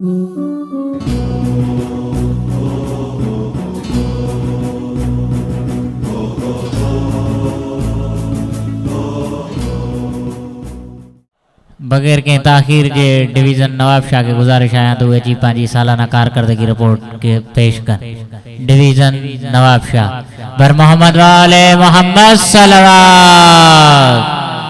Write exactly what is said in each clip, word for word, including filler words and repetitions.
बगैर के ताखीर के डिवीज़न नवाब शाह के गुजारिश आया तो अची पांची सालाना कारकर्दगी रिपोर्ट के पेश कर। डिवीज़न नवाब शाह बर मोहम्मद वाले मोहम्मद सलवात।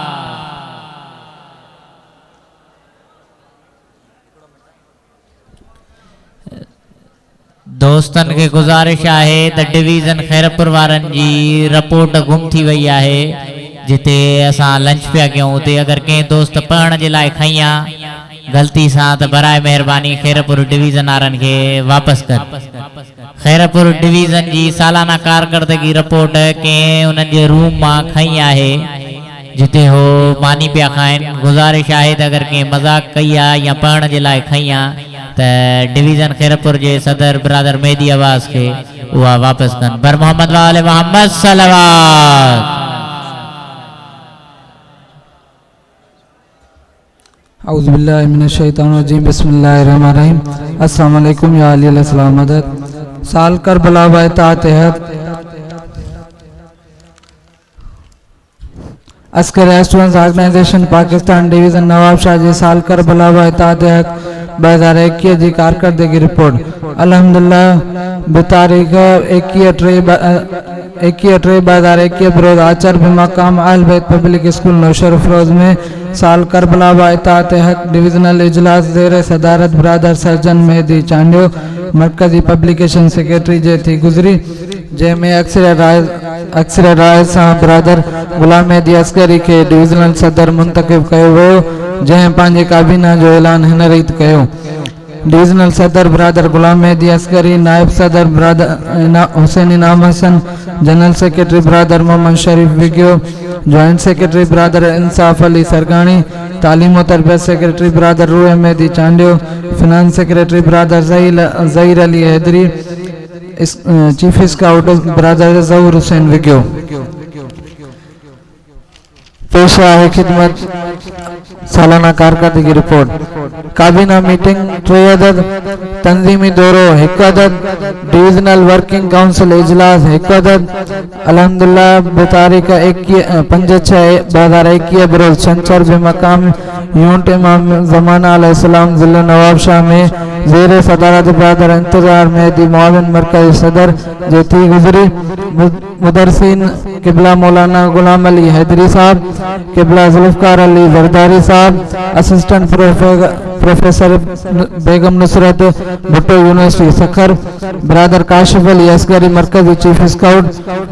दोस्तन के गुजारिश है त डिवीज़न खैरपुर वारन जी रिपोर्ट गुम थी वही है जिते असा लंच पिया क्यों उते अगर के दोस्त पढ़ने के लिए खइया गलती से तो बराए मेहरबानी खैरपुर डिवीज़न वारन के वापस कर। खैरपुर डिवीज़न जी सालाना कारकर्दगी रिपोर्ट के उन रूम में खई है जिते हो मानी पिया खाइन। गुजारिश है अगर के मजाक कई या पढ़ने के लिए खइया तो डिवीज़न खैरपुर के सदर ब्रादर मेहदी आवाज़ के वह वापस कर। बर मोहम्मद वाले मोहम्मद सलवात। औज़ुबिल्लाहि मिनश्शैतानिर्रजीम बिस्मिल्लाहिर्रहमानिर्रहीम। अस्सलाम वालेकुम या अली अलैहिस्सलाम मदद। साल करबला व तहत अस्कर students organization Pakistan division Nawab Shah जी साल करबला व तहत ब हज़ार इक्कीस जी कारकर्दगी रिपोर्ट अल्हम्दुलिल्लाह बेतारीख इक्कीस टे इक्कीस टे ब हज़ार इक्कीस बरोज आचर बमकाम अहल बैत पब्लिक स्कूल नौशर फरोज में साल करबला व तहत डिविजनल इजलास ज़ेर सदारत ब्रादर सर्जन मेहदी चांडियो मरकजी पब्लिकेशन सेक्रेटरी जे थी गुजरी जैमें अक्सर राय अक्सर राय सां ब्रादर गुलाम मेहदी अस्करी के डिविजनल सदर मुंतखब किया वो जैं पांजे काबीना जो ऐलान हिन रीत किया। डिविजनल सदर ब्रादर गुलाम मेहदी अस्करी, नायब सदर ब्रादर हुसैन इनाम हसन, जनरल सेक्रेटरी ब्रादर मोहम्मद शरीफ विगियो, जॉइंट सेक्रेटरी ब्रादर इंसाफ अली सरगानी, तालीम और तरबियत सेक्रेटरी ब्रादर रूह मेहदी चांडियो, फिनांस सेक्रेटरी ब्रादर जहीर अली हैदरी, चीफ स्काउट ब्रादर जहूर हुसैन विगियो। पेशा है खिदमत सालाना कारकर्दगी रिपोर्ट। काबीना मीटिंग टे अदद, तंजीमी दौरो एक अदद, डिविजनल वर्किंग काउंसिल इजलास एक अदद। अल्हम्दुलिल्लाह बेतारीख पंज छः ब हज़ार इक्कीस बरोज शंचर बेमकाम यूनिट इमाम ज़माना अलैहिस्सलाम जिला नवाब शाह में ज़ेर सदारत ब्रादर इंतजार मेहदी मुआविन मरकज़ी सदर जे थी गुजरी। मुदरसिन किबला मौलाना गुलाम अली हैदरी साहब, किबला जुल्फ़कार अली जरदारी साहब, assistant professor Begum Nusrat Bhutto university Sukkur, ब्रादर काशिफ अली असगरी मरकजी चीफ स्काउट,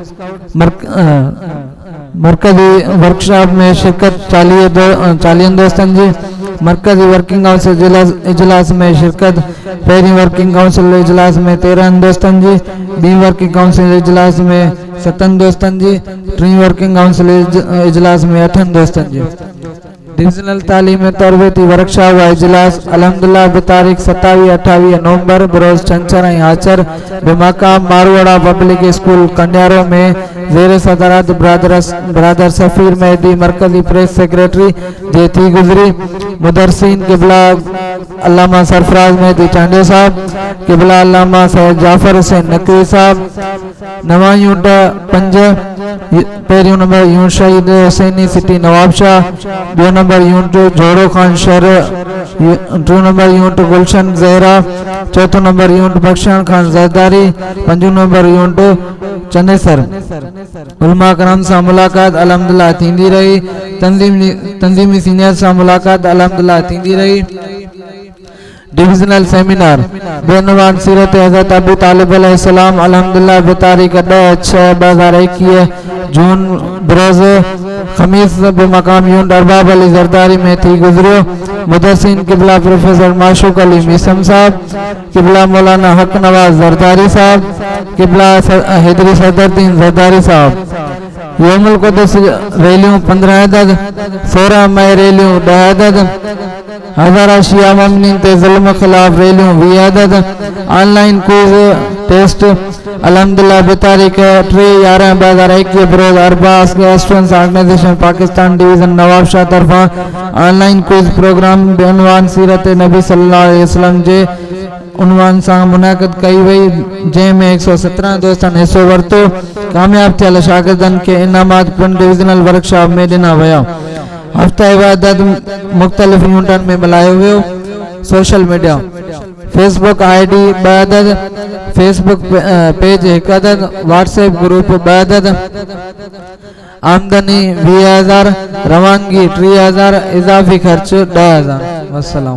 मरकजी वर्कशॉप में शिरकत चालीस दो चालीस दोस्तन जी। मरकजी वर्किंग काउंसिल इजलास में शिरकत, पहली वर्किंग काउंसिल इजलास में तेरह दोस्तन जी, बी वर्किंग काउंसिल इजलास में सतन दोस्तन जी, टी वर्किंग काउंसिल इजलास में अठन दोस्तन जी। डिविजनल तालीम तरबती वर्कशॉप व इजलास अल्हम्दुलिल्लाह बेतारीख सत्तावीस अठावीस नवंबर बरोज छंछर आचर बेमकाम मारवाड़ा पब्लिक स्कूल कंडियारो में ज़ेर सदारत ब्रादर ब्रादर सफीर मेहदी मरकजी प्रेस सेक्रेटरी जे थी गुजरी। मुदरसिन किबला अल्लामा सरफराज मेहदी चांडियो साहब, किबला अल्लामा सैयद जाफर हुसैन नकवी साहब। नवा यूनिट पंज पहरियों number unit Shaheed Hussaini city Nawab Shah, दो नंबर यूनिट जोड़ो खान शहर, दो नंबर यूनिट गुलशन जहरा, चौथो नंबर यूनिट बख्शान खान जरदारी, पंजो नंबर यूनिट चनेसर। उलमा करम से मुलाकात अल्हम्दुलिल्लाह थींदी रही। तंजीमी तंजीमी सीनियर से मुलाकात अल्हम्दुलिल्लाह थींदी रही। डिविजनल सेमिनार बेनवान सीरत हज़रत अबू तालिब अलैहिस्सलाम अल्हम्दुलिल्लाह बेतारीख ॾह छह ब हज़ार इक्कीस जून बरोज खमीस बेमकाम यूनिट अरबाब अली जरदारी में थी गुजरियो। मुदरसिन किबला प्रोफेसर माशूक अली मीसम साहब, किबला मौलाना हक नवाज जरदारी साहब, किबला हैदरी सदरुद्दीन जरदारी साहब। यौमुल कुद्स रैलियों पंद्रह अदद, सोलह मई रैलियों ॾह अदद। हज़ारा शिया ममनीन ते ज़ुल्म खिलाफ रैलियों वी अदद ऑनलाइन क्विज टेस्ट अल्हम्दुलिल्लाह बेतारीख टे यारहं ॿ हज़ार एकवीह बरोज़ अरबास students organization Pakistan division Nawabshah तरफां ऑनलाइन क्विज प्रोग्राम बेनवान सीरत नबी सल्लल्लाहु अलैहि वसल्लम जे उनवान सां मुनाक़िद कई वई, जंहिंमें एक सौ सत्रहं दोस्तनि हिस्सो वरितो। कामयाब थियल शागिर्दनि खे इनामात पिण डिविज़नल वर्कशॉप में ॾिना विया। हफ़्ता इबादत मुख़्तलिफ़ यूनिटनि में मल्हायो वियो। सोशल मीडिया फेसबुक आई डी ॿ अदद, फेसबुक पेज हिकु अदद, व्हाट्सएप ग्रुप ॿ अदद, आमदनी वीह हज़ार, रवानगी टीह हज़ार, इज़ाफ़ी ख़र्च ॾह हज़ार। वस्सलाम।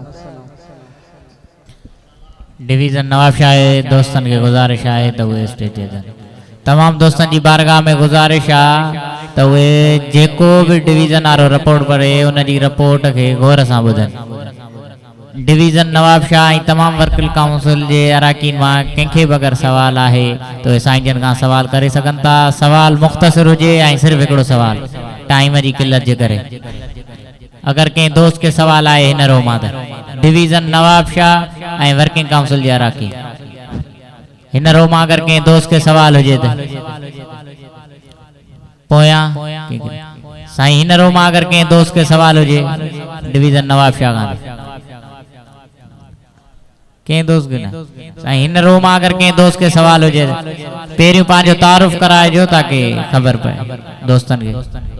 डिवीज़न नवाबशाह दोस्तन के गुजारिश है तो वे स्टेज ते तमाम दोस्तन की बारगाह में गुजारिश आ तो वे जेको भी डिवीज़न आरो रिपोर्ट पढ़े उन जी रिपोर्ट के गौर से बुधन। डिवीज़न नवाबशाह तमाम वर्किंग काउंसिल के अरकान में कंखे भी अगर सवाल है तो साईं जन का सवाल करे सकन था। सवाल मुख्तसर हुए सिर्फ एकड़ो सवाल टाइम की किल्लत जे करे। अगर कहीं दोस्त के सवाल आए इन रोमा डिवीज़न नवाबशाह ए वर्किंग काउंसिल के अरकान इन रोमा अगर कहीं दोस्त के सवाल हुए तो पोया साईं इन रोमा अगर कहीं दोस्त के सवाल हुए डिवीज़न नवाबशाह का कहीं दोस्त के ना साईं इन रोमा अगर कहीं दोस्त के सवाल हुए पेरियों पांचो तारुफ कराए जो ताकि खबर पाए दोस्तन के।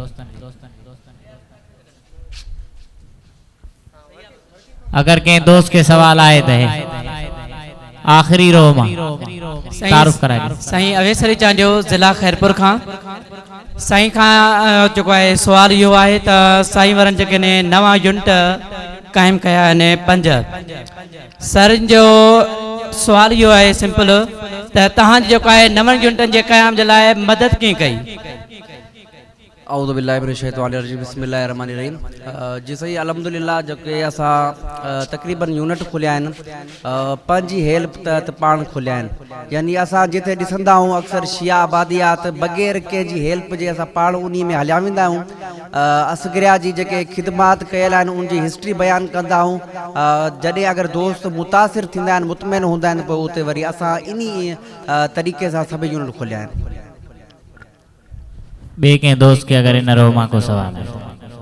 अगर कहीं दोस्त के सवाल आए तो आखिरी रो मां तारुफ कराए। साईं अवेसरी चांजो जिला खैरपुर खां साईं खां जो है सवाल यो है तो साईं वरन जके ने नवा यूनिट कायम कया ने पंज सर जो सवाल यो है सिंपल त तहां जो है नवन यूनिटन जे कायम जे लाए मदद की कई। औज़ु बिल्लाहि मिनश शैतानिर रजीम बिस्मिल्लाहिर रहमानिर रहीम। जी सही अल्हम्दुलिल्लाह जो के असा तकरीबन यूनिट खुलिया आहिनि पंहिंजी हेल्प तहत पाण खुलिया आहिनि। यानी असां जिते ॾिसंदा आहियूं अक्सर शिया आबादियात बग़ैर कंहिंजी हेल्प जे असां पाण उन में हलिया वेंदा आहियूं। असगरिया जी जेके ख़िदमात कयल आहिनि उनजी हिस्ट्री बयानु कंदा आहियूं। जॾहिं अगर दोस्त मुतासिर थींदा आहिनि मुतमइन हूंदा आहिनि पोइ उते वरी असां इन तरीक़े सां सभई यूनिट खुलिया आहिनि। बे के दोस्त के अगर इन रोमा को सवाल है।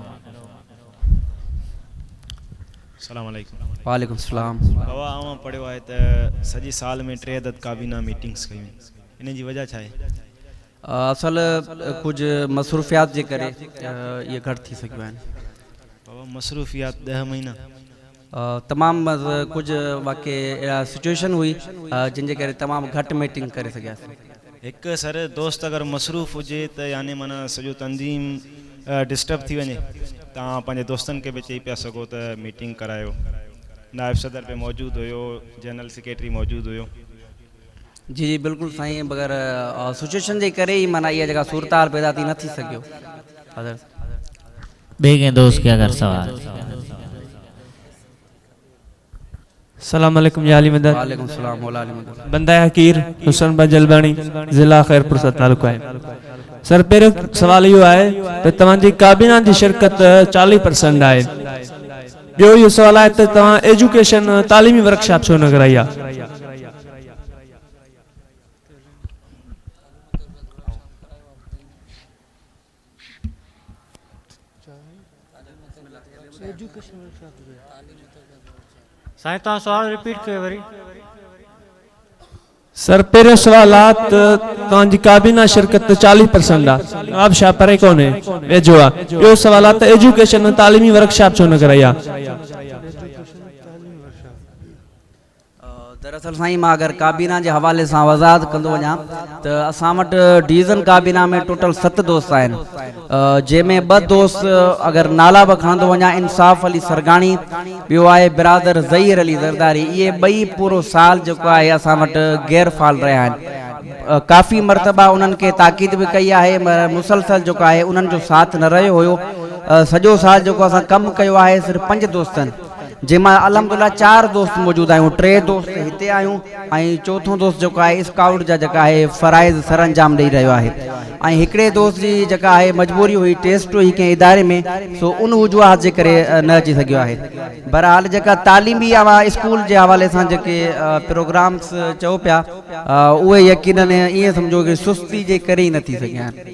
अस्सलाम वालेकुम। वालेकुम सलाम। बाबा आवां पढ़ियो आहे त सॼे साल में टे अदद काबीना मीटिंग्स कयूं इन जी वजह छा आहे? असल कुछ मसरूफियात जे करे ये घटि थी सकियूं आहिनि। बाबा मसरूफियात ॾह महीना तमामु कुछ वाक़ई अहिड़ा सिचुएशन हुई जिन जे करे तमामु घटि मीटिंग करे सघियासीं। एक सर दोस्त अगर मसरूफ़ हुए तो यानी माना सॼो तंज़ीम डिस्टर्ब थी वञे तव्हां पंहिंजे दोस्तनि खे बि चई पिया सघो त मीटिंग करायो। नायब सदर पे मौजूद हुयो, जनरल सेक्रेटरी मौजूद हुयो। जी जी बिल्कुल साईं बग़ैर सिचुएशन जे करे ही माना इहा जगह सूरत हाल पैदा थी न थी सघियो। बे के दोस्त के अगर सवाल। सलाम अलैकुम या अली मदद। वालेकुम सलाम मौला अली मदद। बंदा हकीर हुसैन भाई जलबानी जिला खैरपुर से तालुक है। सर पेरे सवाल यो है तो तव्हांजी काबीना जी शिरकत चालीस परसेंट है। ॿियो इहो सवाल है तो तव्हां एजुकेशन तालीमी वर्कशॉप छो न कराई आहे? साईं तव्हां सवाल रिपीट कयो वरी। सर पेरे सवालात तव्हांजी काबीना शिरकत चालीस परसेंट आहे। आप छा परे कोने वेझो आहे। ॿियो सवालात एजुकेशन तालीमी वर्कशॉप छो न कराई आहे? दरअसल साईं मां अगर काबीना के हवाले से वज़ाहत कंदो वञा तो असां वटि डिवीज़न काबीना में टोटल सत दोस्त आहिनि जंहिंमें ॿ दोस्त अगर नाला भी खणंदो वञा इंसाफ अली सरगाणी ॿियो आहे बिरादर ज़हीर अली ज़रदारी। ये ॿई पूरो साल जेको आहे असां वटि गैर फाल रहिया आहिनि। काफ़ी मरतबा उन्हनि खे ताक़ीद भी कई आहे मुसलसल जेको आहे उन्हनि जो साथ न रहियो हुयो। सॼो साल जेको असां कमु कयो आहे सिर्फ़ु पंज दोस्तनि जंहिंमां अलहमदुल्ला चार दोस्त मौजूदु आहियूं, टे दोस्त हिते आहियूं ऐं चोथों दोस्त जेको आहे स्काउट जा जेका आहे फ़राइज़ सरअंजाम ॾेई रहियो आहे ऐं हिकिड़े दोस्त जी जेका आहे मजबूरी हुई, टेस्ट हुई कंहिं इदारे में, सो उन वजूहात जे करे न अची सघियो आहे। बहरहाल जेका तालीमी आवा स्कूल जे हवाले सां जेके प्रोग्राम्स चओ पिया उहे यकीनन ईअं सम्झो कि सुस्ती जे करे ई न थी सघिया आहिनि।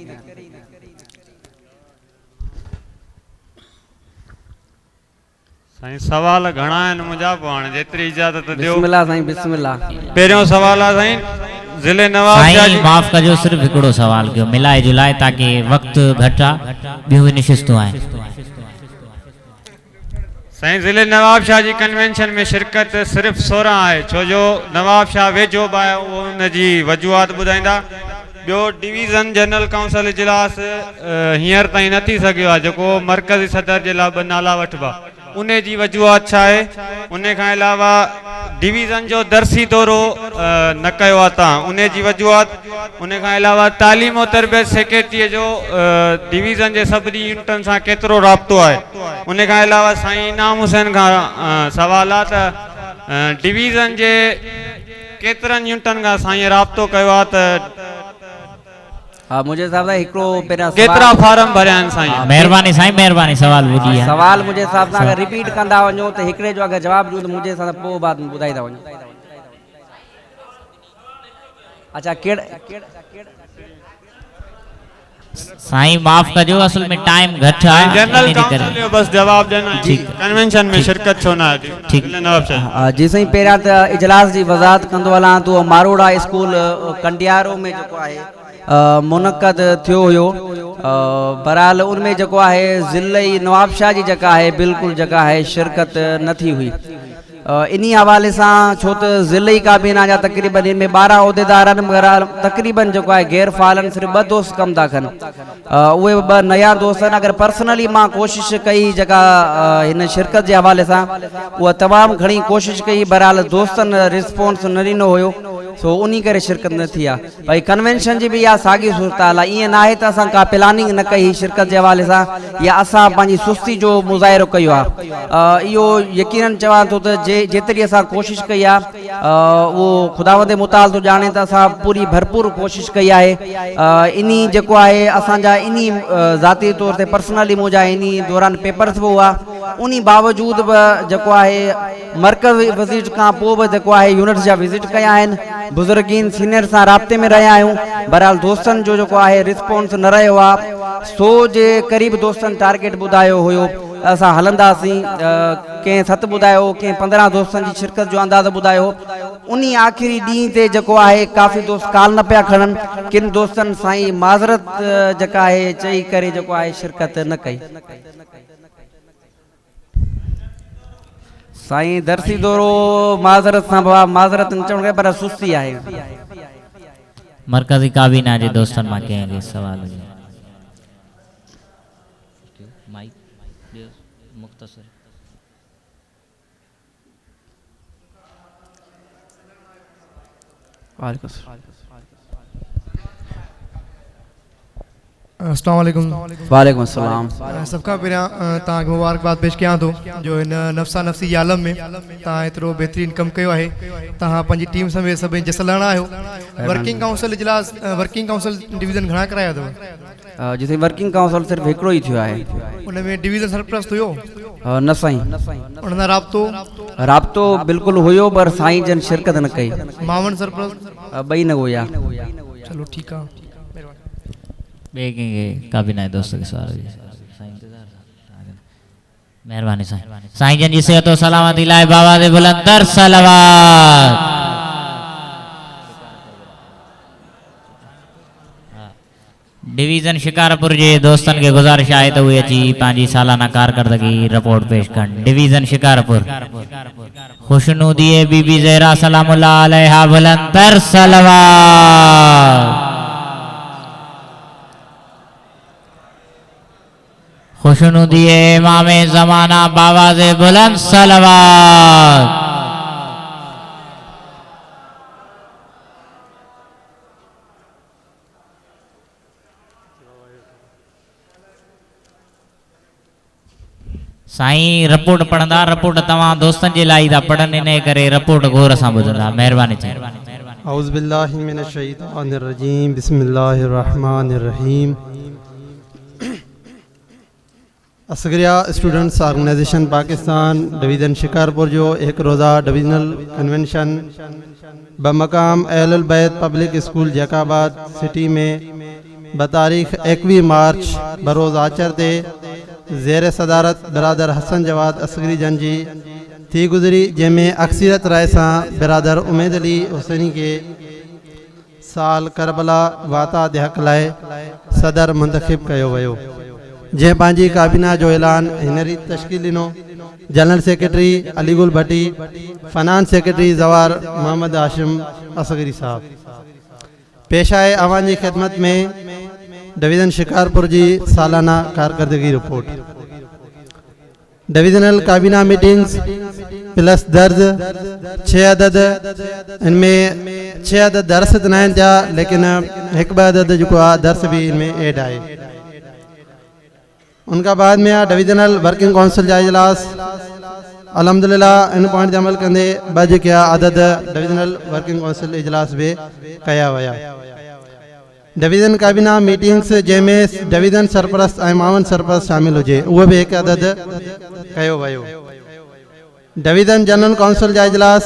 साईं सवाल घणा आहिनि मुंहिंजा, पोइ हाणे जेतिरी इजाज़त ॾियो। बिस्मिल्लाह साईं, बिस्मिल्लाह। पहिरियों सवाल आहे साईं ज़िले नवाब शाह साईं माफ़ कजो, सिर्फ़ हिकिड़ो सवाल कयो मिलाए जुलाए ताकि वक़्तु घटि आहे, ॿियूं निशिस्तूं आहिनि। साईं ज़िले नवाब शाह जी कन्वेंशन में शिरकत सिर्फ़ु सोरहं आहे, छो जो नवाब शाह वेझो बि आहे, उहो उनजी वजूहात ॿुधाईंदा। ॿियो डिवीज़न जनरल काउंसिल इजलास हींअर ताईं न थी सघियो आहे, जेको मरकज़ी सदर जे लाइ ॿ नाला वठिबा, उन जी वजूहात छा आहे? उन खां अलावा डिवीज़न जो दर्सी दौरो न कयो आहे तव्हां, उन जी वजूहात। उन खां अलावा तालीम और तरबियत सेक्रेटरीअ जो डिवीज़न जे सभिनी यूनिटनि सां केतिरो राब्तो आहे? उन खां अलावा साईं इनाम हुसैन खां सवाल आहे त डिवीज़न जे केतिरनि यूनिटनि खां साईं राब्तो कयो आहे त हा, मुंहिंजे हिसाब सां हिकिड़ो पहिरियां केतिरा फार्म भरिया आहिनि साईं? महिरबानी साईं, महिरबानी, सवाल ॿुधी आहे। सवाल मुंहिंजे हिसाब सां अगरि रिपीट कंदा वञो त हिकिड़े जो अगरि जवाबु ॾियूं त मुंहिंजे हिसाब सां पोइ बात ॿुधाईंदा वञो। अच्छा, कहिड़ा साईं माफ़ कजो, असल में टाइम घटि आहे, जनरल इन जे करे। काउंसिल जो बस जवाब ॾियणो आहे, कन्वेंशन में शिरकत छो न आहे? ठीक। नवाब शाह जी साईं, पहिरियां त इजलास जी वज़ाहत कंदो हलां त मारोड़ा स्कूल कंडियारो में जेको आहे मुनक़द थियो हुयो। बहरहाल उनमें जेको आहे ज़िले नवाब शाह जी जेका आहे बिल्कुलु जेका आहे शिरकत न थी हुई। इन्ही हवाले सां, छो त ज़िले काबीना जा तक़रीबन इन में ॿारहं उहिदेदार आहिनि, मगर तक़रीबन जेको आहे गैर फ़ाल आहिनि, सिर्फ़ु ॿ दोस्त कमु था कनि। उहे ॿ नया दोस्त आहिनि। अगरि पर्सनली मां कोशिशि कई जेका हिन शिरकत जे हवाले सां, उहा तमामु घणी कोशिशि कई, बहरहाल दोस्तनि रिस्पॉन्स न ॾिनो हुयो, सो उन्ही करे शिरकत न थी आहे। भई कन्वेंशन जी बि इहा साॻी सूरत हाल आहे, ईअं न आहे त असां का प्लानिंग न कई शिरकत जे हवाले सां, या असां पंहिंजी सुस्ती जो मुज़ाहिरो कयो आहे। इहो यकीनन चवां थो त जे जेतिरी असां कोशिशि कई आहे, उहो ख़ुदावंद मुताल थो ॼाणे त असां पूरी भरपूर कोशिशि कई आहे। इन्ही जेको आहे असांजा इन्ही ज़ाती तौर ते पर्सनली मुंहिंजा इन्ही दौरान पेपर्स बि हुआ, उन बावजूद बि जेको आहे मरकज़ विज़िट खां पोइ बि जेको आहे यूनिट जा विज़िट कया आहिनि, बुज़ुर्गीन सीनियर सां राब्ते में रहिया आहियूं। बहरहाल दोस्तनि जो जेको आहे रिस्पॉन्स न रहियो आहे। सौ जे क़रीब दोस्तनि टारगेट ॿुधायो हुयो, असां हलंदासीं, कंहिं सत ॿुधायो, कंहिं पंद्रहं दोस्तनि जी शिरकत जो अंदाज़ ॿुधायो। उन आख़िरी ॾींहं ते जेको आहे काफ़ी दोस्त काल न पिया खणनि, किन दोस्तनि साईं माज़रत जेका आहे चई करे जेको आहे शिरकत न कई। साईं दर्सी दौरो माज़रत सां बाबा माज़रत न चवण पर सुस्ती आहे। मरकज़ी काबीना जे दोस्तनि मां कंहिं सवाल हुजे? माइक ॾियो मुख़्तसर। अस्सलाम वालेकुम। वालेकुम अस्सलाम। सबका पहिरियां तव्हांखे मुबारकबाद पेश कयां थो जो हिन नफ़्सा नफ़्सी आलम में तव्हां एतिरो बहितरीनु कमु कयो आहे। तव्हां पंहिंजी टीम समेत सभिनी जसलाना आहियो। वर्किंग काउंसिल इजलास वर्किंग काउंसिल डिवीज़न घणा कराया अथव? जिते वर्किंग काउंसिल सिर्फ़ु हिकिड़ो ई थियो आहे। उन में डिवीज़न सरप्रस्त हुयो? न साईं। उन सां राब्तो? राब्तो बिल्कुलु हुयो, पर साईं जन शिरकत न कई। मावन सरप्रस्त? ॿई न हुया। चलो ठीकु आहे। ॿिए कंहिंखे काबीना जे दोस्त खे सवाल हुजे? महिरबानी साईं। साईं जन जी सिहत और सलामती लाइ बाबा दे बुलंदर सलावत। डिवीज़न शिकारपुर जे दोस्तनि खे गुज़ारिश आहे त उहे अची पंहिंजी सालाना कारकर्दगी रिपोर्ट पेश कनि। डिवीज़न शिकारपुर खुशनूदीए बीबी ज़हरा सलामुल्लाह अलैहा बुलंदर सलावत। खुशनूदीए इमामे ज़माना बावाज़े बुलंद सलावत। साईं रिपोर्ट पढ़ंदा, रिपोर्ट तव्हां दोस्तनि जे लाइ था पढ़नि, इन करे रिपोर्ट गौर सां ॿुधंदा। महिरबानी थी। औज़ु बिल्लाहि मिनश शैतानिर रजीम, बिस्मिल्लाहिर रहमानिर रहीम। Asgharia students organization Pakistan division Shikarpur जो एक रोज़ा डिविजनल कन्वेंशन बमकाम अहलुल बैत पब्लिक स्कूल जैकाबाद सिटी में बतारीख इक्कीस मार्च बरोज़ आचर ते ज़ेर सदारत बिरादर हसन जवाद असगरी जन जी थी गुज़री, जंहिंमें अक्सरियत राय सां बिरादर उमेद अली हुसैनी के साल करबला वाता दहक लाइ सदर मुंतखब कयो वियो, जंहिं पंहिंजी काबीना जो ऐलान हिनरी तश्कील ॾिनो। General secretary Aligul Bhatti, finance secretary Jawar Mohammad Hashim Asghari साहब। पेश आहे अवां जी ख़िदमत में डिवीज़न शिकारपुर जी सालाना कारकर्दगी रिपोर्ट। डिवीज़नल काबीना मीटिंग्स प्लस दर्ज छः अदद, इनमें छः अदद दर्स त न आहिनि थिया, लेकिन हिकु ॿ अदद जेको आहे दर्स भी इनमें ऐड आहे। उनका बाद में डिवीज़नल वर्किंग काउंसिल जा इजलास अल्हम्दुलिल्लाह इन पॉइंट ते अमल कंदे ॿ जेके अदद डिवीज़नल वर्किंग काउंसिल इजलास भी कया विया। डिवीज़न काबीना मीटिंग्स जंहिंमें डिवीज़न सरपरस्त ऐं मावन सरपरस्त शामिल हुजे, उहो भी हिकु अदद कयो वियो। डिवीज़न जनरल काउंसिल जा इजलास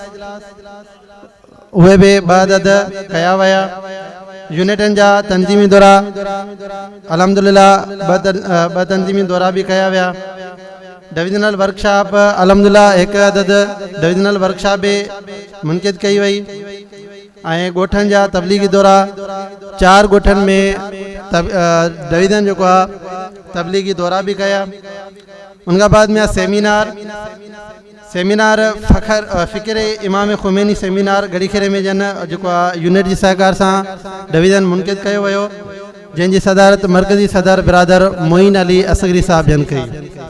उहे भी ॿ अदद कया विया। यूनिटन जा तंजीमी दौरा अल्हम्दुलिल्लाह ॿ तंजीमी दौरा भी कया विया। डिवीज़नल वर्कशॉप अल्हम्दुलिल्लाह हिकु अदद डिवीज़नल वर्कशॉप भी मुनक़िद कई वई ऐं ॻोठनि जा तबलीगी दौरा चार ॻोठनि में तब डिवीज़न जेको आहे तबलीगी दौरा भी कया। उनका बाद में सेमिनार सेमिनार फ़खर फ़िक्र इमाम ख़ुमैनी सेमिनार गड़ीखेरे में जन जेको आहे यूनिट जी सहकार सां डिवीज़न मुनक़िद कयो वियो, जंहिंजी सदारत मरकज़ी सदर बिरादर मोइन अली असगरी साहब जन कई।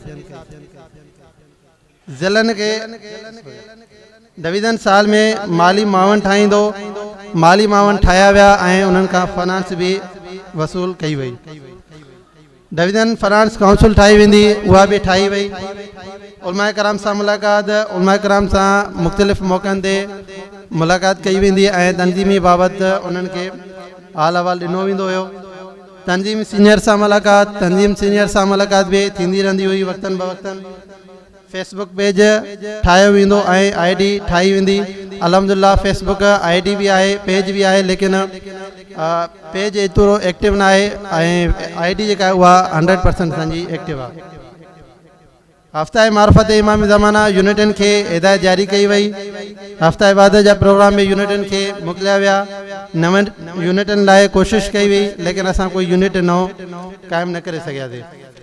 ज़िलनि के डिवीज़न साल में माली मावन ठाहींदो, माली मावन ठाहिया विया ऐं उन्हनि खां फाइनेंस भी वसूल कई वई। डिवीज़न फाइनेंस काउंसिल ठाही वेंदी, उहा भी ठाही वई। उलमाए कराम सां मुलाक़ात उलमाए कराम सां मुख़्तलिफ़ मौक़नि ते मुलाक़ात कई वेंदी ऐं तंज़ीमी बाबति उन्हनि खे हाल अहवाल ॾिनो वेंदो हुयो। तंज़ीम सीनियर सां मुलाक़ात तंज़ीम सीनियर सां मुलाक़ात भी थींदी रहंदी हुई वक़्तन ब वक़्तन। फेसबुक पेज ठाहियो वेंदो ऐं आई डी ठाही वेंदी। अल्हम्दुलिल्लाह फेसबुक आई डी भी आहे, पेज भी आहे, लेकिन पेज एतिरो एक्टिव न आहे ऐं आई डी जेका आहे उहा हंड्रेड परसेंट असांजी एक्टिव आहे। हफ़्ता मार्फत इमाम ज़माना यूनिटन के हिदायत जारी कई वई। हफ़्ता इबादत जा प्रोग्राम में यूनिटन के मोकिलिया विया। नवनि यूनिटन लाइ कोशिश कई वई, लेकिन असां कोई यूनिट नओं क़ाइमु न करे सघियासीं।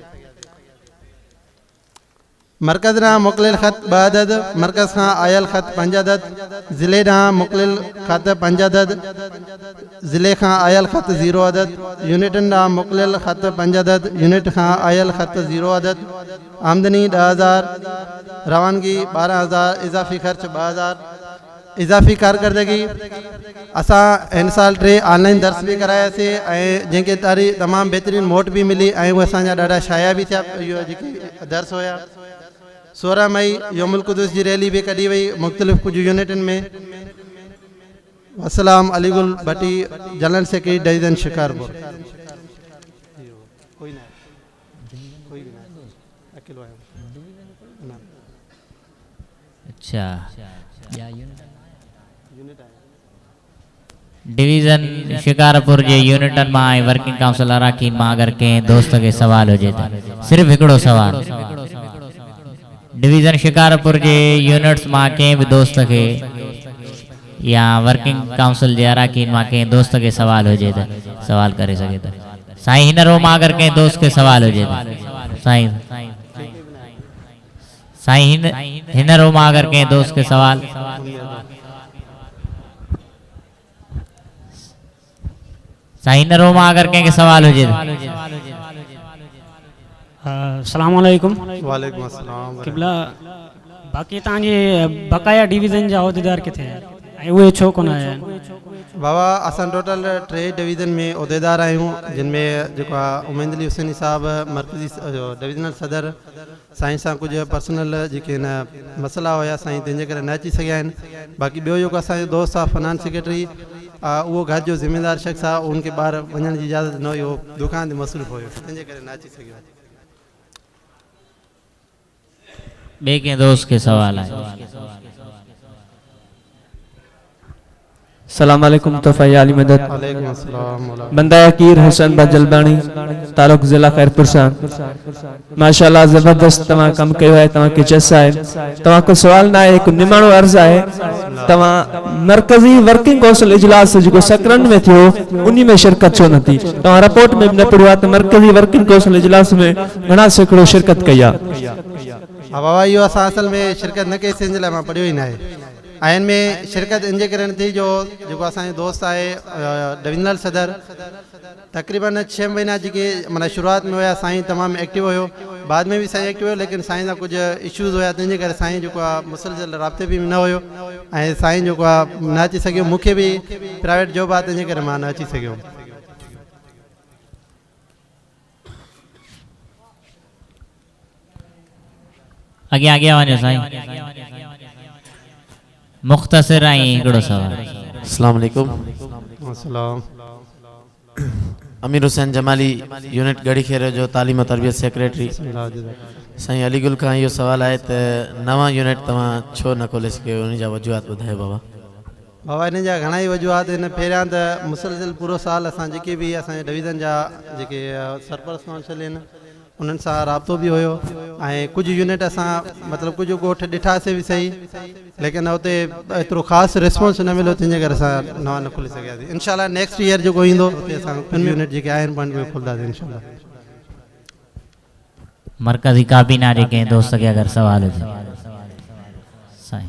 मरकज़ ॾांहुं मोकिलियल ख़त ॿ अदद, मरकज़ खां आयल ख़त पंज अदद, ज़िले ॾांहुं मोकिलियल ख़त पंज अदद, ज़िले खां आयल ख़त ज़ीरो अदद, यूनिटन ॾांहुं मोकिलियल ख़त पंज अदद, यूनिट खां आयल ख़त ज़ीरो अदद। आमदनी ॾह हज़ार, रवानगी ॿारहं हज़ार, इज़ाफ़ी ख़र्च ॿ हज़ार। इज़ाफ़ी कारकर्दगी असां हिन साल टे ऑनलाइन दर्स भी करायासीं ऐं जंहिंखे तारी तमामु बहितरीन मोट भी मिली ऐं उहे असांजा ॾाढा शाया भी थिया। इहो जेके दर्स हुया सोरहं मई यौमुल क़ुदस जी रैली भी कढी वई मुख़्तलिफ़ कुछ यूनिटन में। अस्सलाम Aligul Bhatti, general secretary division Shikarpur. अच्छा, डिवीज़न शिकारपुर जे यूनिटन मां ऐं वर्किंग काउंसिल अराकीन मां अगर कंहिं दोस्त के सवाल हुजे त सिर्फ़ हिकिड़ो सवाल। डिवीज़न शिकारपुर जे यूनिट्स मां कंहिं भी दोस्त के या वर्किंग काउंसिल जे अराकीन मां कंहिं दोस्त के सवाल हुजे त सवाल करे सघे त। साईं हिन रो मां अगर कंहिं दोस्त के सवाल हुजे त साईं साईं हिन हिन रो मां अगर कंहिं दोस्त के सवाल साईं हिन रो मां अगर कंहिंखे सवाल हुजे त। अस्सलाम वालेकुम। वालेकुम अस्सलाम। किबला बाक़ी तव्हांजे बकाया डिवीज़न जा उहिदेदार किथे आहिनि ऐं उहे छो कोन आया आहिनि? बाबा असां टोटल टे डिवीज़न में उहिदेदार आहियूं, जिनमें जेको आहे उमेद अली हुसैनी साहब मरकज़ी डिवीज़नल सदर, साईं सां कुछ पर्सनल जेके न मसला हुया साईं तंहिंजे करे न अची सघिया आहिनि। बाक़ी ॿियो जेको असांजो दोस्त आहे फाइनेंस सेक्रेटरी उहो घर जो ज़िम्मेदार शख़्स आहे, उनखे ॿाहिरि वञण जी इजाज़त न हुई, उहो दुकान ते मसरूफ़ हुयो, तंहिंजे करे न अची सघियो। ॿिए कंहिं दोस्त खे सवाल आहे? सलाम अलैकुम तोफ़ा आली मदद। वालेकुम अस्सलाम। बंदा यकीर हसन बजलबानी तालुक जिला खैरपुर सां। माशाल्लाह ज़बरदस्त तव्हां कम कयो है, तव्हां के जैसा है। तव्हां को सवाल ना है, एक निमाणो अर्ज है। तव्हां मरकजी वर्किंग काउंसिल इजलास जो सकरन में थियो उन्हीं में शिरकत छो न थी? तव्हां रिपोर्ट में न पढ़ियो त मरकजी वर्किंग काउंसिल इजलास में घणा सैकड़ो शिरकत कई आहे। हा बाबा, इहो असां असल में शिरकत न कई, जंहिंजे लाइ मां पढ़ियो ई न आहे। ऐं में शिरकत इनजे करे न थी जो जेको असांजो दोस्त आहे डिविजनल सदर तक़रीबन छह महीना जेके माना शुरूआत में हुया साईं तमामु एक्टिव हुयो, बाद में भी साईं एक्टिव हुयो, लेकिन साईं सां कुझु इशूज़ हुया तंहिंजे करे साईं जेको आहे मुसलसल राब्ते बि न हुयो ऐं साईं जेको आहे न अची सघियो। मूंखे बि प्राइवेट जॉब आहे तंहिंजे करे मां न अची सघियो। अॻियां अॻियां वञो साईं, मुख़्तसिर ऐं हिकिड़ो सवाल। अस्सलाम वालेकुम। अस्सलाम। अमीर हुसैन जमाली यूनिट गढ़ी खेर जो तालीम और तरबियत सेक्रेटरी। साईं अलीगुल खां इहो सवाल आहे त नवां यूनिट तव्हां छो न खोले सघियो, उन जा वजूहात ॿुधायो बाबा। बाबा इन जा घणा ई वजूहात आहिनि। पहिरियां त मुसलसिल पूरो साल असां जेके बि असांजे डिवीज़न जा जेके सरपरस्त काउंसिल आहिनि उन्हनि सां राब्तो बि हुयो ऐं कुझु यूनिट असां मतिलबु कुझु ॻोठ ॾिठासीं बि सही, लेकिन उते एतिरो ख़ासि रिस्पॉन्स न मिलियो, तंहिंजे करे असां नवां न खोले सघियासीं। इनशाला नेक्स्ट ईयर जेको ईंदो उते असां यूनिट जेके आहिनि पॉइंट में खोलंदासीं इनशाला। मरकज़ी काबीना जे कंहिं दोस्त खे अगरि सवाल हुजे साईं।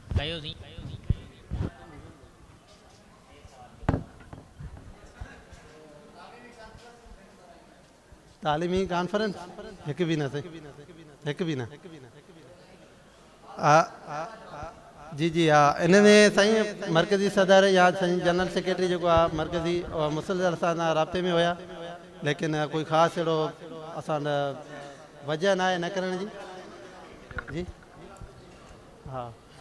तालीमी कॉन्फ्रेंस हिकु बि न सही, हिकु बि न। हा जी जी हा, इन में साईं मरकज़ी सदर या साईं जनरल सेक्रेटरी जेको आहे मरकज़ी मुसलसल असां सां राब्ते में हुया, लेकिन कोई ख़ासि अहिड़ो असां वजह न आहे न करण जी। जी हा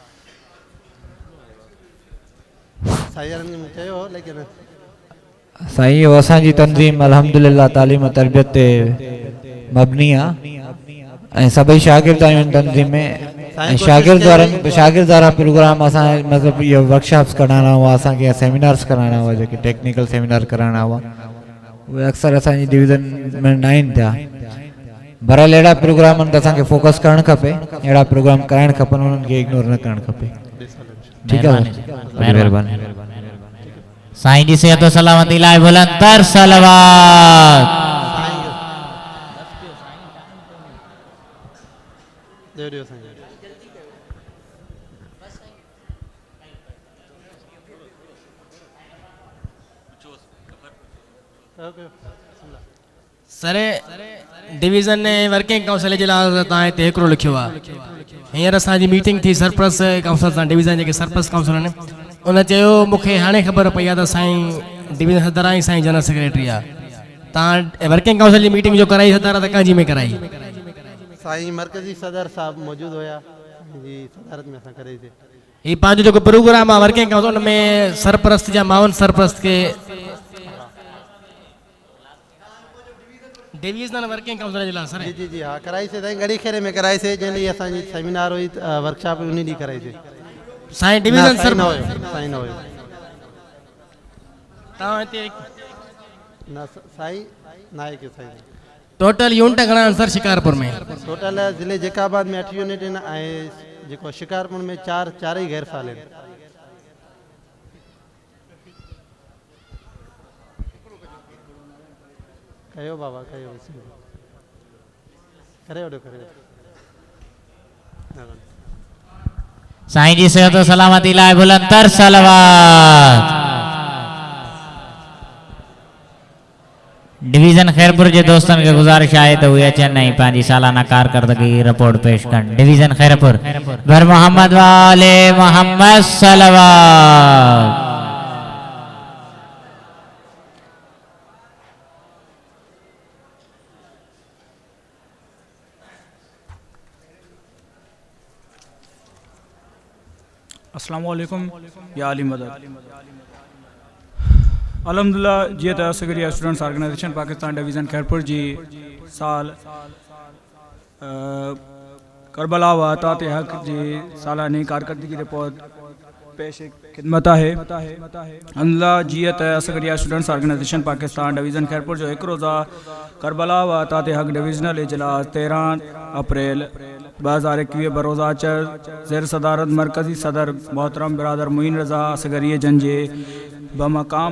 साईं मूं चयो हो, लेकिन साईं वो असांजी तंज़ीम अल्हम्दुलिल्लाह तालीम और तरबियत ते मबनी आहे ऐं सभई शागिर्द आहियूं इन तंज़ीम में ऐं शागिर्द वारनि शागिर्द वारा प्रोग्राम असां मतिलबु इहो वर्कशॉप्स कराइणा हुआ, असांखे सेमिनार्स कराइणा हुआ, जेके टेक्निकल सेमिनार कराइणा हुआ, उहे अक्सर असांजी डिवीज़न में न आहिनि थिया। बहरहाल अहिड़ा प्रोग्रामनि ते असांखे फोकस करणु खपे, अहिड़ा प्रोग्राम कराइणु खपनि, उन्हनि खे इग्नोर न करणु खपे। ठीकु आहे, महिरबानी। साईं जी सेहत और सलामती लाइ बुलंदतर सलवात। सर डिवीज़न ने वर्किंग काउंसिल जे लाइ तव्हां हिते हिकिड़ो लिखियो आहे। हींअर असांजी मीटिंग थी सरपरस्त काउंसिल सां, डिवीज़न जेके सरपरस्त काउंसिल आहिनि, उन चयो मूंखे हाणे ख़बर पई आहे त साईं डिवीज़न सदर ऐं साईं जनरल सेक्रेटरी आहे। तव्हां वर्किंग काउंसिल जी मीटिंग जो कराई सदर त कंहिंजी में कराई? साईं मरकज़ी सदर साहब मौजूदु हुया जी, सदारत में असां करेसीं। हीउ पंहिंजो जेको प्रोग्राम आहे वर्किंग काउंसिल, उन में सरपरस्त या मावन सरपरस्त के डिवीज़नल वर्किंग काउंसिल जे लाइ सर जी जी जी हा कराईसीं साईं, गढ़ी खेरे में कराईसीं, जंहिं ॾींहुं असांजी सेमिनार हुई वर्कशॉप उन ॾींहुं कराईसीं। साईं डिवीज़न सर न हुयो, साईं न हुयो। तव्हां हिते न साईं न आहे के साईं। टोटल यूनिट घणा आहिनि सर शिकारपुर में? टोटल ज़िले जेकाबाद में अठ यूनिट आहिनि ऐं जेको शिकारपुर में चार चारई गैर फ़ाइल आहिनि। कयो बाबा कयो, करे वठो करे वठो। साईं जी सेहत और सलामती लाइ बुलंदतर सलवात। डिवीज़न खैरपुर के दोस्तन के गुजारिश आहे तो उहे अचनि ऐं पंहिंजी सालाना कारकर्दगी रिपोर्ट पेश कनि। डिवीज़न खैरपुर बर मोहम्मद वाले मोहम्मद सलवात। अस्सलामु अलैकुम या अली मदद। अल्हम्दुलिल्लाह जी त Asgharia students organization Pakistan division Khairpur जी साल करबला व अतात हक़ जी सालानी कारकर्दगी रिपोर्ट पेश खिदमत है। अल्लाह जी त Asgharia students organization Pakistan division Khairpur जो एक रोज़ा करबला व अतात हक़ डिविजनल इजलास तेरह अप्रैल ब हज़ार इक्कीस बरोज़ा चर ज़ेर सदारत मरकज़ी सदर मोहतरम बिरादर मुइन रज़ा असगरिया जंजे बमकाम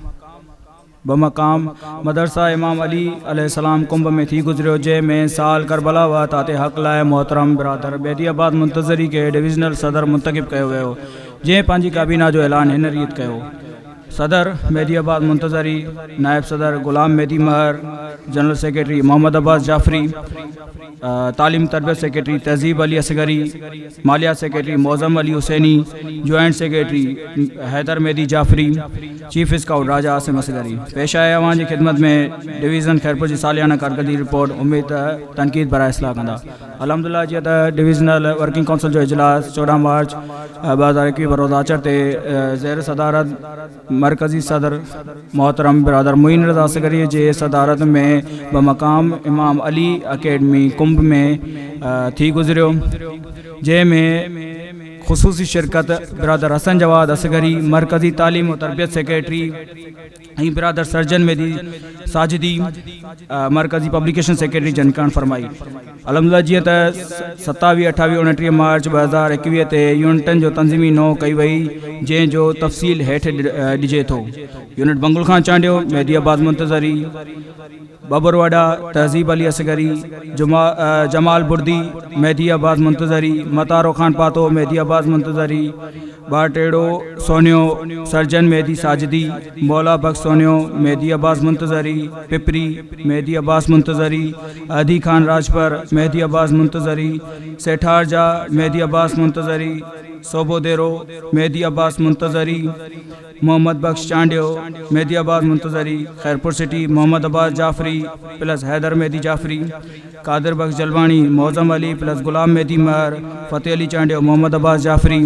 बमकाम मदरसा इमाम अली अलैहिस्सलाम कुंभ में थी गुजरियो, जंहिंमें साल करबला व अतात हक़ लाइ मोहतरम बिरादर बेदियाबाद मुंतज़री के डिविजनल सदर मुंतखब कयो वियो, जंहिं पंहिंजी काबीना जो ऐलान हिन रीत कयो। सदर मेदियाबाद मुंतज़री, नायब सदर गुलाम मेदी महर, जनरल सेक्रेटरी मोहम्मद अब्बास जाफरी, तालीम तरबियत सेक्रेटरी तहजीब अली असगरी, मालिया secretary Moazzam Ali Hussaini, joint secretary Haider Mehdi Jafri, chief scout Raja Asim Asghari. पेश आए अवां जी खिदमत में डिवीज़न खैरपुर जी सालियाना कारकर्दगी रिपोर्ट उम्मीद तनकीद बराए इस्लाह कंदा। अल्हम्दुलिल्लाह जी त डिवीज़नल वर्किंग काउंसिल जो इजलास चौदह मार्च ब हज़ार इक्कीस बरोज़ा अचर ते ज़ेर सदारत मरकज़ी सदर मोहतरम बिरादर मुइन रज़ा असगरी जे सदारत में बमकाम इमाम अली अकेडमी कुंभ में थी गुजरियो, जंहिंमें ख़ुसूसी शिरकत बिरादर हसन जवाद असगरी मरकज़ी तालीम और तरबियत सेक्रेटरी ऐं बिरादर सर्जन मेदी साजिदी मरकज़ी पब्लिकेशन सेक्रेटरी जनकरण फरमाई। अल्हम्दुलिल्लाह जी त सतावीह अठावीह उणटीह मार्च ब हज़ार इक्कीस ते यूनिटन जो तंज़ीमी नौ कई वई, जंहिंजो तफ़सील हेठि ॾिजे थो। यूनिट बंगुल खां चांडियो मेदियाबाद मुंतज़री, बबरवाडा तहजीब अली असगरी, जुमा जमाल बुर्दी मेदियाबाद मुंतज़री, मतारो खान पातो मेदियाबाद मुंतज़री, बाटेड़ो सोनियो सर्जन मेदी साजिदी, मौला बख्श सोनियो मेदियाबाद मुंतज़री, Pipri Mehdiabad Muntazari, Adi Khan Rajpar Mehdiabad Muntazari, Setharja Mehdiabad Muntazari, Sobhodero Mehdiabad Muntazari, Mohammad Bakhsh Chandio Mehdiabad Muntazari, Khairpur city Mohammad Abbas Jafri plus Haider Mehdi Jafri, Qadir Bakhsh Jalwani Moazzam Ali plus Ghulam Mehdi Mahar, Fateh Ali Chandio Mohammad Abbas Jafri,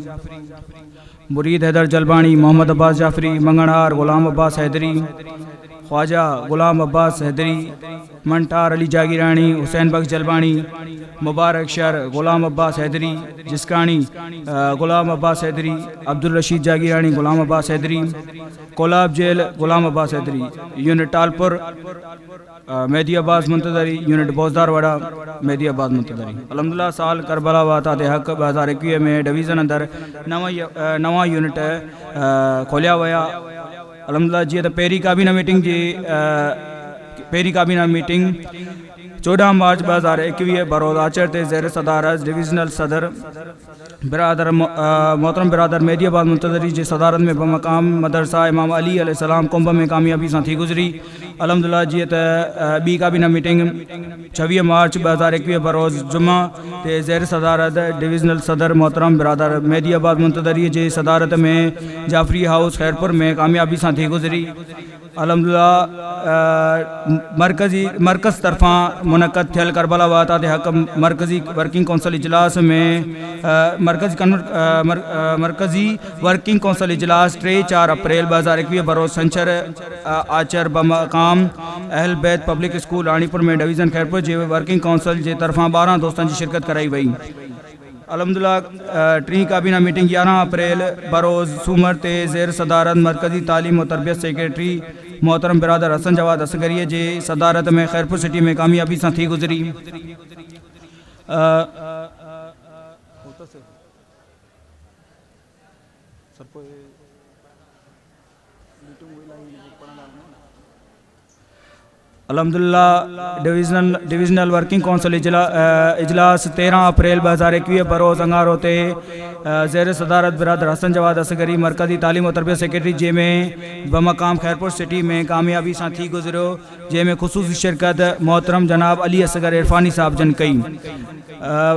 मुरीद हैदर जलवानी मोहम्मद अब्बास जाफरी, मंगणहार गुलाम अब्बास हैदरी, ख्वाजा गुलाम अब्बास हैदरी, मंटार अली जागीरानी, हुसैन बख्श Jalwani, Mubarak Shahar Ghulam Abbas Haideri, Jiskani Ghulam Abbas Haideri, Abdul Rasheed Jagirani Ghulam Abbas Haideri, Kolab jail Ghulam Abbas Haideri, unit Talpur Mehdiabad Muntazari, unit Bozdarwada Mehdiabad Muntazari. अल्हम्दुलिल्लाह साल करबला व अतात हक़ ब हज़ार इक्कीस में डिवीज़न अंदर नवा नवा यूनिट खोलिया विया। अल्हम्दुलिल्लाह जी त पहिरीं काबीना मीटिंग जी पहिरीं काबीना मीटिंग चौदह मार्च ब हज़ार इक्कीस बरोज़ा अचर ते ज़ेर सदारत डिविजनल सदर बिरादर मोहतरम बिरादर मेदियाबाद मुंतज़री जी सदारत में बमकाम मदरसा इमाम अली अलैहिस्सलाम कुंभ में कामयाबी सां थी गुजरी। अल्हम्दुलिल्लाह जी त ॿी काबीना मीटिंग छवीह मार्च ब हज़ार इक्कीस बरोज़ जुमा ते ज़ेर सदारत डिविजनल सदर मोहतरम बिरादर मेदियाबाद मुंतज़री जी सदारत में जाफरी हाउस खैरपुर में कामयाबी सां थी गुजरी। अल्हम्दुलिल्लाह मरकज़ी मरकज़ तरफ़ां मुनक़द थियल करबला व अतात हक़ मरकज़ी वर्किंग काउंसिल इजलास में मरकज़ी मरकज़ी वर्किंग काउंसिल इजलास टे चार अप्रैल ब हज़ार इक्कीस बरोज़ छंछर आचर बमकाम अहल बैत पब्लिक स्कूल रानीपुर में डिवीज़न खैरपुर जे वर्किंग काउंसिल जे तरफ़ां ॿारहं दोस्तनि जी शिरकत कराई वई। अल्हम्दुलिल्लाह टी काबीना मीटिंग ग्यारह अप्रैल बरोज़ सूमर ते ज़ेर सदारत मरकज़ी तालीम और तरबियत सेक्रेटरी मोहतरम बिरादर हसन जवाद असगरी जे सदारत में खैरपुर सिटी में कामयाबी सां थी गुजरी। अल्हम्दुलिल्लाह डिवीज़नल डिवीज़नल वर्किंग काउंसिल इजला इजलास तेरह अप्रैल ब हज़ार इक्कीस बरोज़ अंगारो ते ज़ेर सदारत बिरादर हसन जवाद असगरी मरकज़ी तालीम और तरबियत सेक्रेटरी जंहिंमें बमकाम खैरपुर सिटी में कामयाबी सां थी गुजरियो, जंहिंमें ख़ुसूसी शिरकत मोहतरम जनाब अली असगर इरफानी साहब जन कई।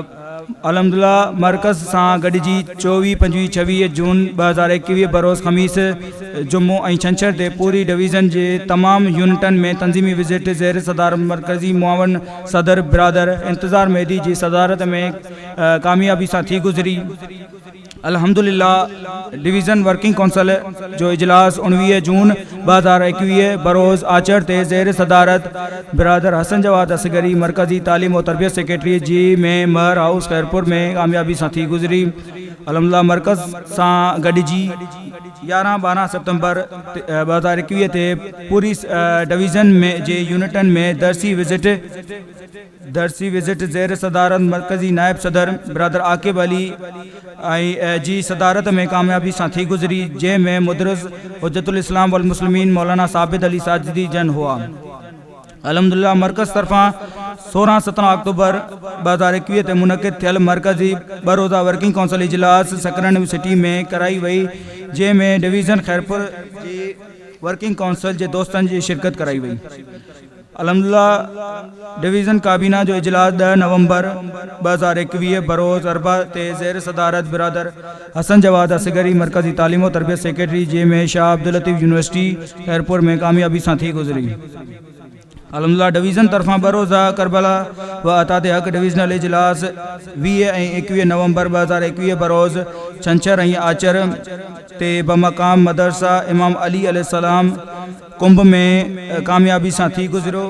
अलहमदुलिल्लाह मरकज़ सां गॾिजी चोवीह पंजवीह छवीह जून ॿ हज़ार एकवीह बरोज़ ख़मीस जुमो ऐं छंछर ते पूरी डिवीज़न जे तमामु यूनिटनि में तंज़ीमी विज़िट ज़ेर सदारत मरकज़ी मुआवन सदर बिरादर इंतज़ार मेहदी जी सदारत में कामयाबी सां थी गुज़री। अल्हम्दुलिल्लाह डिवीज़न वर्किंग काउंसिल जो इजलास उणिवीह जून ॿ हज़ार एकवीह बरोज़ आचर ते ज़ेर सदारत बिरादर हसन जवाद असगरी मरकज़ी तालीम और तरबियत सेक्रेटरी जी में महर हाउस खैरपुर में कामयाबी सां थी गुज़री। अल्हम्दुलिल्लाह मरकज़ सां गॾिजी यारहं ॿारहं सितंबर ॿ हज़ार एकवीह ते पूरी डिवीज़न में जे यूनिटनि में दरसी विज़िट दरसी विज़िट ज़ेर सदारत मरकज़ी नायब सदर बिरादर आकिब अली ऐं जी सदारत में कामयाबी सां थी गुज़री, जंहिंमें मुदरस हुज्जतुल इस्लाम वल मुस्लिमीन मौलाना साबित अली साजिदी जन हुआ। अल्हम्दुलिल्लाह मरकज़ तरफ़ां सोरहं सत्रहं अक्टूबर ॿ हज़ार एकवीह ते मुनक़िद थियल मरकज़ी ॿ रोज़ा वर्किंग काउंसिल इजलास सकरन सिटी में कराई वई, जंहिंमें डिवीज़न खैरपुर जी वर्किंग काउंसिल जे दोस्तनि जी शिरकत कराई वई। अल्हम्दुलिल्लाह डिवीज़न काबीना जो इजलास ॾह नवंबर ॿ हज़ार एकवीह बरोज़ अरबा ते ज़ेर सदारत बिरादर हसन जवाद असगरी मरकज़ी तालीम और तरबियत सेक्रेटरी जे में शाह अब्दुल लतीफ़ यूनिवर्सिटी खैरपुर में कामयाबी सां थी गुज़री। अल्हम्दुलिल्लाह डिवीज़न तरफ़ां ॿ रोज़ा करबला व अतात हक़ डिवीज़नल इजलास वीह ऐं एकवीह नवंबर ॿ हज़ार एकवीह बरोज़ छंछर ऐं आचर ते बमक़ाम मदरसा इमाम अली अलैहिस्सलाम कुंभ में कामयाबी सां थी गुज़रियो,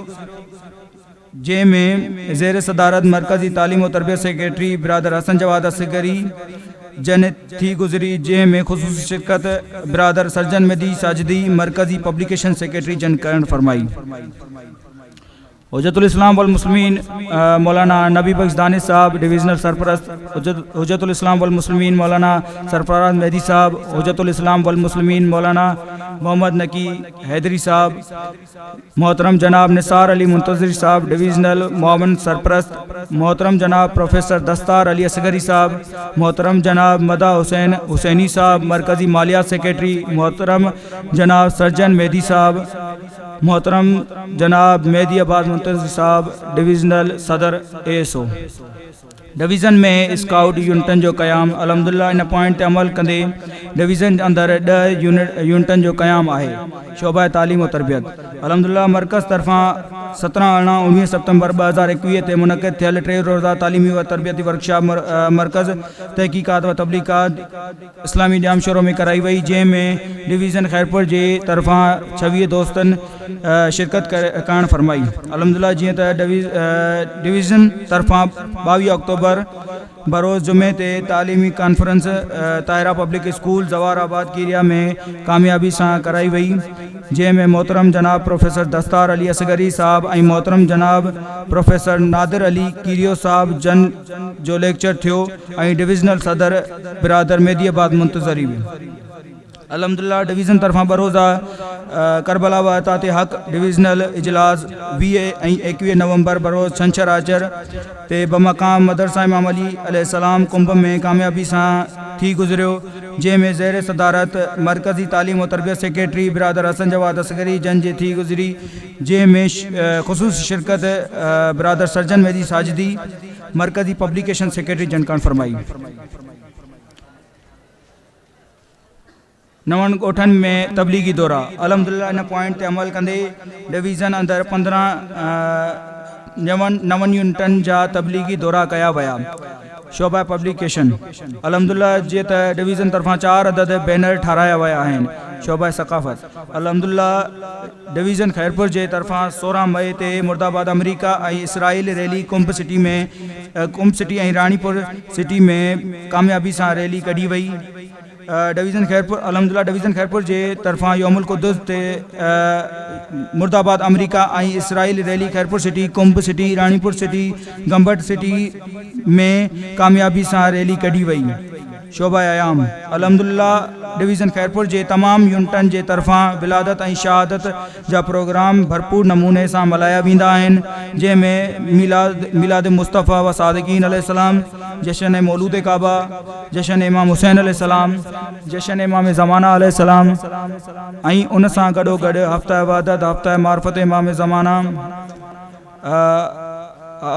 जंहिंमें ज़ेर सदारत मरकज़ी तालीम और तरबियत सेक्रेटरी बिरादर हसन जवाद असगरी जन थी गुज़री, जंहिंमें ख़ुसूसी शिरकत बिरादर सर्जन मेहदी साजिदी मरकज़ी पब्लिकेशन सेक्रेटरी जन करण फरमाई। हुज्जतुल इस्लाम वल मुस्लिमीन मौलाना नबी बख्श दानिश साहब डिवीज़नल सरपरस्त हुज्जतुल इस्लाम वल मुस्लिमीन मौलाना सरफराज मेहदी साहब, हुज्जतुल इस्लाम वल मुस्लिमीन मौलाना मोहम्मद नकी हैदरी साहब, मोहतरम जनाब निसार अली मुंतज़िर साहब डिवीज़नल मुआवन सरपरस्त, मोहतरम जनाब प्रोफेसर दस्तार अली असगरी साहब, मोहतरम जनाब मदा हुसैन हुसैनी साहब मरकज़ी मालियात सेक्रेटरी, मोहतरम जनाब सर्जन मेहदी साहब, मोहतरम जनाब मेहदी अब्बास मुंतज़िर साहब डिवीज़नल सदर ए एस ओ। डिवीज़न में स्काउट यूनिटन जो क़याम अल्हम्दुलिल्लाह इन पॉइंट ते अमल कंदे डिवीज़न अंदरि ॾह यूनिट यूनिटन जो क़याम आहे। शोबा तालीम और तरबियत अल्हम्दुलिल्लाह मरकज़ तरफ़ां सत्रहं अरिड़हं उणिवीह सितंबर ॿ हज़ार एकवीह ते मुनक़िद थियल टे रोज़ा तालीमी व तरबियती वर्कशॉप मरकज़ तहक़ीक़ात व तबलीगात इस्लामी जाम शोरो में कराई वई, जंहिंमें डिवीज़न खैरपुर जे तरफ़ां छवीह दोस्तनि शिरकत करण फरमाई। अल्हम्दुलिल्लाह जीअं त डिवीज़न तरफ़ां ॿावीह अक्टूबर बरोज़ जुमे ते तालीमी conference Tahira public school Jawaharabad Kiria में कामयाबी सां कराई वई, जंहिंमें मोहतरम जनाब प्रोफेसर दस्तार अली असगरी साहब ऐं मोहतरम जनाब प्रोफेसर नादिर अली कीरियो साहब जन जो लेक्चर थियो ऐं डिवीज़नल सदर बिरादर मेहदी अब्बास मुंतज़री हुई। अल्हम्दुलिल्लाह डिवीज़न तरफ़ां ॿ रोज़ा करबला व अतात हक़ डिवीज़नल इजलास वीह ऐं एकवीह नवंबर बरोज़ छंछर आचर ते बमक़ाम मदरसा इमाम अली अलैहिस्सलाम कुंभ में कामयाबी सां थी गुज़रियो, जंहिंमें ज़ेर सदारत मरकज़ी तालीम और तरबियत सेक्रेटरी बिरादर हसन जवाद असगरी जन जे थी गुज़री, जंहिंमें ख़ुसूसी शिरकत बिरादर सर्जन मेहदी साजिदी मरकज़ी पब्लिकेशन सेक्रेटरी जन करण फरमाई। नवन ॻोठनि में तबलीगी दौरा अल्हम्दुलिल्लाह इन पॉइंट ते अमल कंदे डिवीज़न अंदरि पंद्रहं नवन नवन यूनिटनि जा तबलीगी दौरा कया विया। शोबा पब्लिकेशन अल्हम्दुलिल्लाह जीअं त डिवीज़न तरफ़ां चार अदद बैनर ठाराया विया आहिनि। शोबा सक़ाफ़त अल्हम्दुलिल्लाह डिवीज़न खैरपुर जे तरफ़ां सोरहं मई ते मुर्दाबाद अमरीका ऐं इसराइल रैली कुंभ सिटी में कुंभ सिटी ऐं रानीपुर सिटी में कामयाबी सां रैली कढी वई। डिवीज़न खैरपुर अल्हम्दुलिल्लाह डिवीज़न खैरपुर जे तरफ़ां यौमुल क़ुद्दुस ते मुर्दाबाद अमरीका ऐं Israel rally Khairpur city Kumb city Ranipur city Gambat city में कामयाबी सां रैली कढी वई। शोबा आयाम अल्हम्दुलिल्लाह डिवीज़न खैरपुर जे तमाम यूनिटनि जे तरफ़ां विलादत ऐं शहादत जा प्रोग्राम भरपूर नमूने सां मल्हाया वेंदा आहिनि, जंहिंमें मिलाद मिलाद मुस्तफ़ा व सादिकीन अलैहिस्सलाम, जशन मौलूद काबा, जशन इमाम हुसैन अलैहिस्सलाम, जशन इमाम ज़माना अलैहिस्सलाम ऐं उन सां गॾोगॾु हफ़्ता इबादत हफ़्ता मार्फत इमाम ज़माना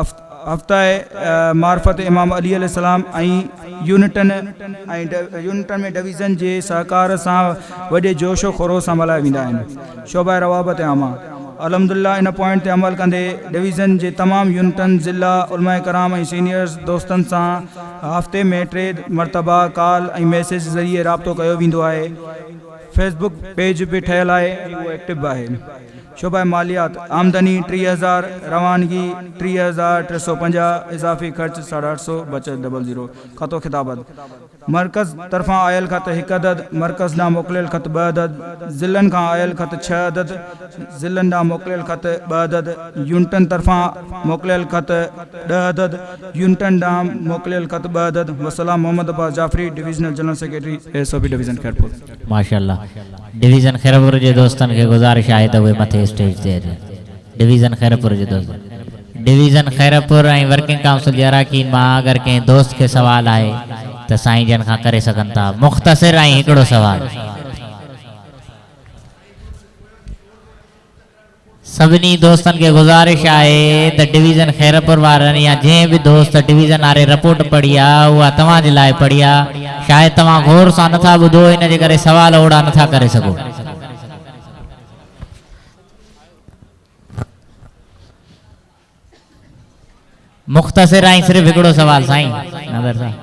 हफ़्ता मार्फत इमाम अली अलैहिस्सलाम ऐं यूनिटन ऐं यूनिटन में डिवीज़न जे सहकार सां वॾे जोशो ख़ोरो सां मल्हाया वेंदा आहिनि। शोबा रवाबत आमा अल्हम्दुलिल्लाह इन पॉइंट ते अमल कंदे डिवीज़न जे तमामु यूनिटन ज़िला उलमा कराम ऐं सीनियर्स दोस्तनि सां हफ़्ते में टे मरतबा कॉल ऐं मैसेज ज़रिए राब्तो कयो वेंदो आहे। फेसबुक पेज बि ठहियलु आहे, उहो एक्टिव आहे। शोबा मालियात आमदनी टीह हज़ार, रवानगी टीह हज़ार टे सौ पंजाह, इज़ाफ़ी ख़र्च साढा अठ सौ, बचत डबल ज़ीरो। ख़तो ख़िताबत मरकज़ तरफ़ां आयल ख़त हिकु अदद, मरकज़ ॾांहुं मोकिलियल ख़त ॿ अदद, ज़िलनि खां आयल ख़त छह अदद, ज़िलनि ॾांहुं मोकिलियल ख़त ॿ अदद, यूनिटन तरफ़ां मोकिलियल ख़त ॾह अदद, यूनिटन ॾांहुं मोकिलियल ख़त ॿ अदद। वसलाम Mohammad Abbas Jafri, divisional general secretary S O P division Khairpur. माशाल्लाह। डिवीज़न खैरपुर जे दोस्तनि खे गुज़ारिश आहे त उहे मथे स्टेज ते अचनि। डिवीज़न खैरपुर जे दोस्त डिवीज़न खैरपुर ऐं वर्किंग काउंसिल जे अराकीन मां अगरि कंहिं दोस्त खे सवाल आहे त साईं जन खां करे सघनि था। मुख़्तसिर ऐं हिकिड़ो सवाल। सभिनी दोस्तनि खे गुज़ारिश आहे त डिवीज़न खैरपुर वारनि या जंहिं बि दोस्त डिवीज़न वारे रिपोर्ट पढ़ी आहे उहा तव्हांजे लाइ पढ़ी आहे। शायदि तव्हां गौर सां नथा ॿुधो, इन जे करे सवाल ओड़ा नथा करे सघो। मुख़्तसिर ऐं सिर्फ़ु हिकिड़ो सवाल साईं नज़र सां।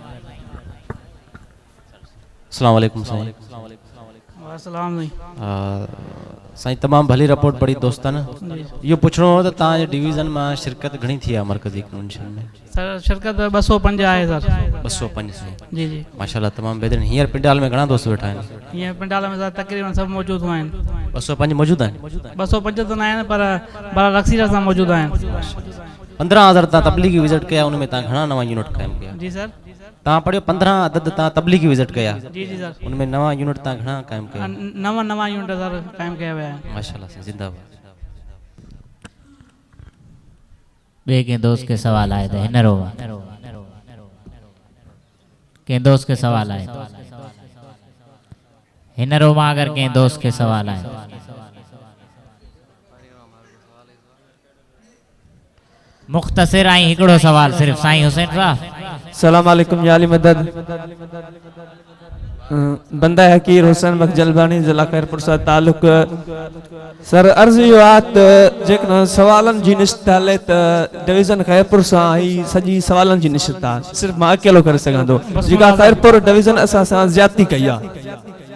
अस्सलाम वालेकुम साईं। अस्सलाम साईं तमामु भली रिपोर्ट पढ़ी दोस्तनि। इहो पुछणो हो त तव्हांजे डिवीज़न मां शिरकत घणी थी आहे मरकज़ी कन्वेंशन में? सर शिरकत ॿ सौ पंज आहे सर। ॿ सौ पंज जी जी माशाल्लाह तमामु बेहतरीन। हींअर पिंडाल में घणा दोस्त वेठा आहिनि? हींअर पिंडाल में सर तक़रीबन सभु मौजूदु आहिनि। ॿ सौ पंज मौजूदु आहिनि? ॿ सौ पंज त न आहिनि पर बारा रक्सीर सां मौजूदु आहिनि। पंद्रहं हज़ार तव्हां तबलीगी विज़िट कया, उनमें तव्हां घणा नवां यूनिट क़ाइमु कया? जी सर। तव्हां पढ़ियो पंद्रहं अदद तव्हां तबलीगी विज़िट कया? जी जी सर। उनमें नवां यूनिट तव्हां घणा क़ाइमु कया? नव नवां यूनिट सर क़ाइमु कया विया आहिनि। माशाल्लाह साईं ज़िंदाबाद। ॿिए कंहिं दोस्त खे सवाल आहे त हिन रो कंहिं दोस्त खे सवाल आहे हिन रो मां अगरि कंहिं दोस्त खे सवाल आहे मुख़्तसिर ऐं हिकिड़ो सवाल सिर्फ़ु साईं हुसैन साहब। सलाम वालेकुम या अली मदद। बंदा हकीर हुसैन मखजलबानी ज़िला खैरपुर सां तालुक। सर अर्ज़ इहो आहे त जेकॾहिं सवालनि जी निश्चित हले त डिवीज़न खैरपुर सां ई सॼी सवालनि जी निश्चित आहे। सिर्फ़ु मां अकेलो करे सघां थो, जेका खैरपुर डिवीज़न असां सां ज़्यादती कई आहे।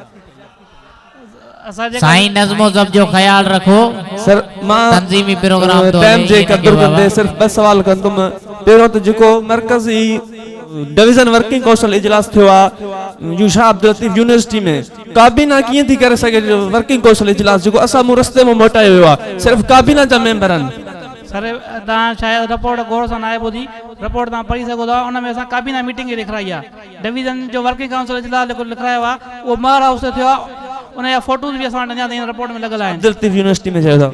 साईं नज़्मो ज़ब्त जो ख्याल रखो। सर मां तंज़ीमी प्रोग्राम तो टाइम जे कदुर कंदे सिर्फ़ ॿ सवाल कंदुमि। पहिरियों त जेको मरकज़ी डिवीज़न वर्किंग काउंसिल इजलास थियो आहे यूशा अब्दुल लतीफ़ यूनिवर्सिटी में, काबीना कीअं थी करे सघे वर्किंग काउंसिल इजलास जेको असां मूं रस्ते में मोटायो वियो आहे? सिर्फ़ु काबीना जा मेंबर आहिनि। सर तव्हां शायदि रिपोर्ट गौर सां नाहे ॿुधी, रिपोर्ट तव्हां पढ़ी सघो था। उन में असां काबीना मीटिंग लिखाई आहे। डिवीज़न जो वर्किंग काउंसिल इजलास जेको लिखायो आहे उहो मर हाउस ते थियो आहे। उन जा फोटोज़ बि असां वटि अञा ताईं रिपोर्ट में लॻल आहिनि। अब्दुल लतीफ़ यूनिवर्सिटी में चयो था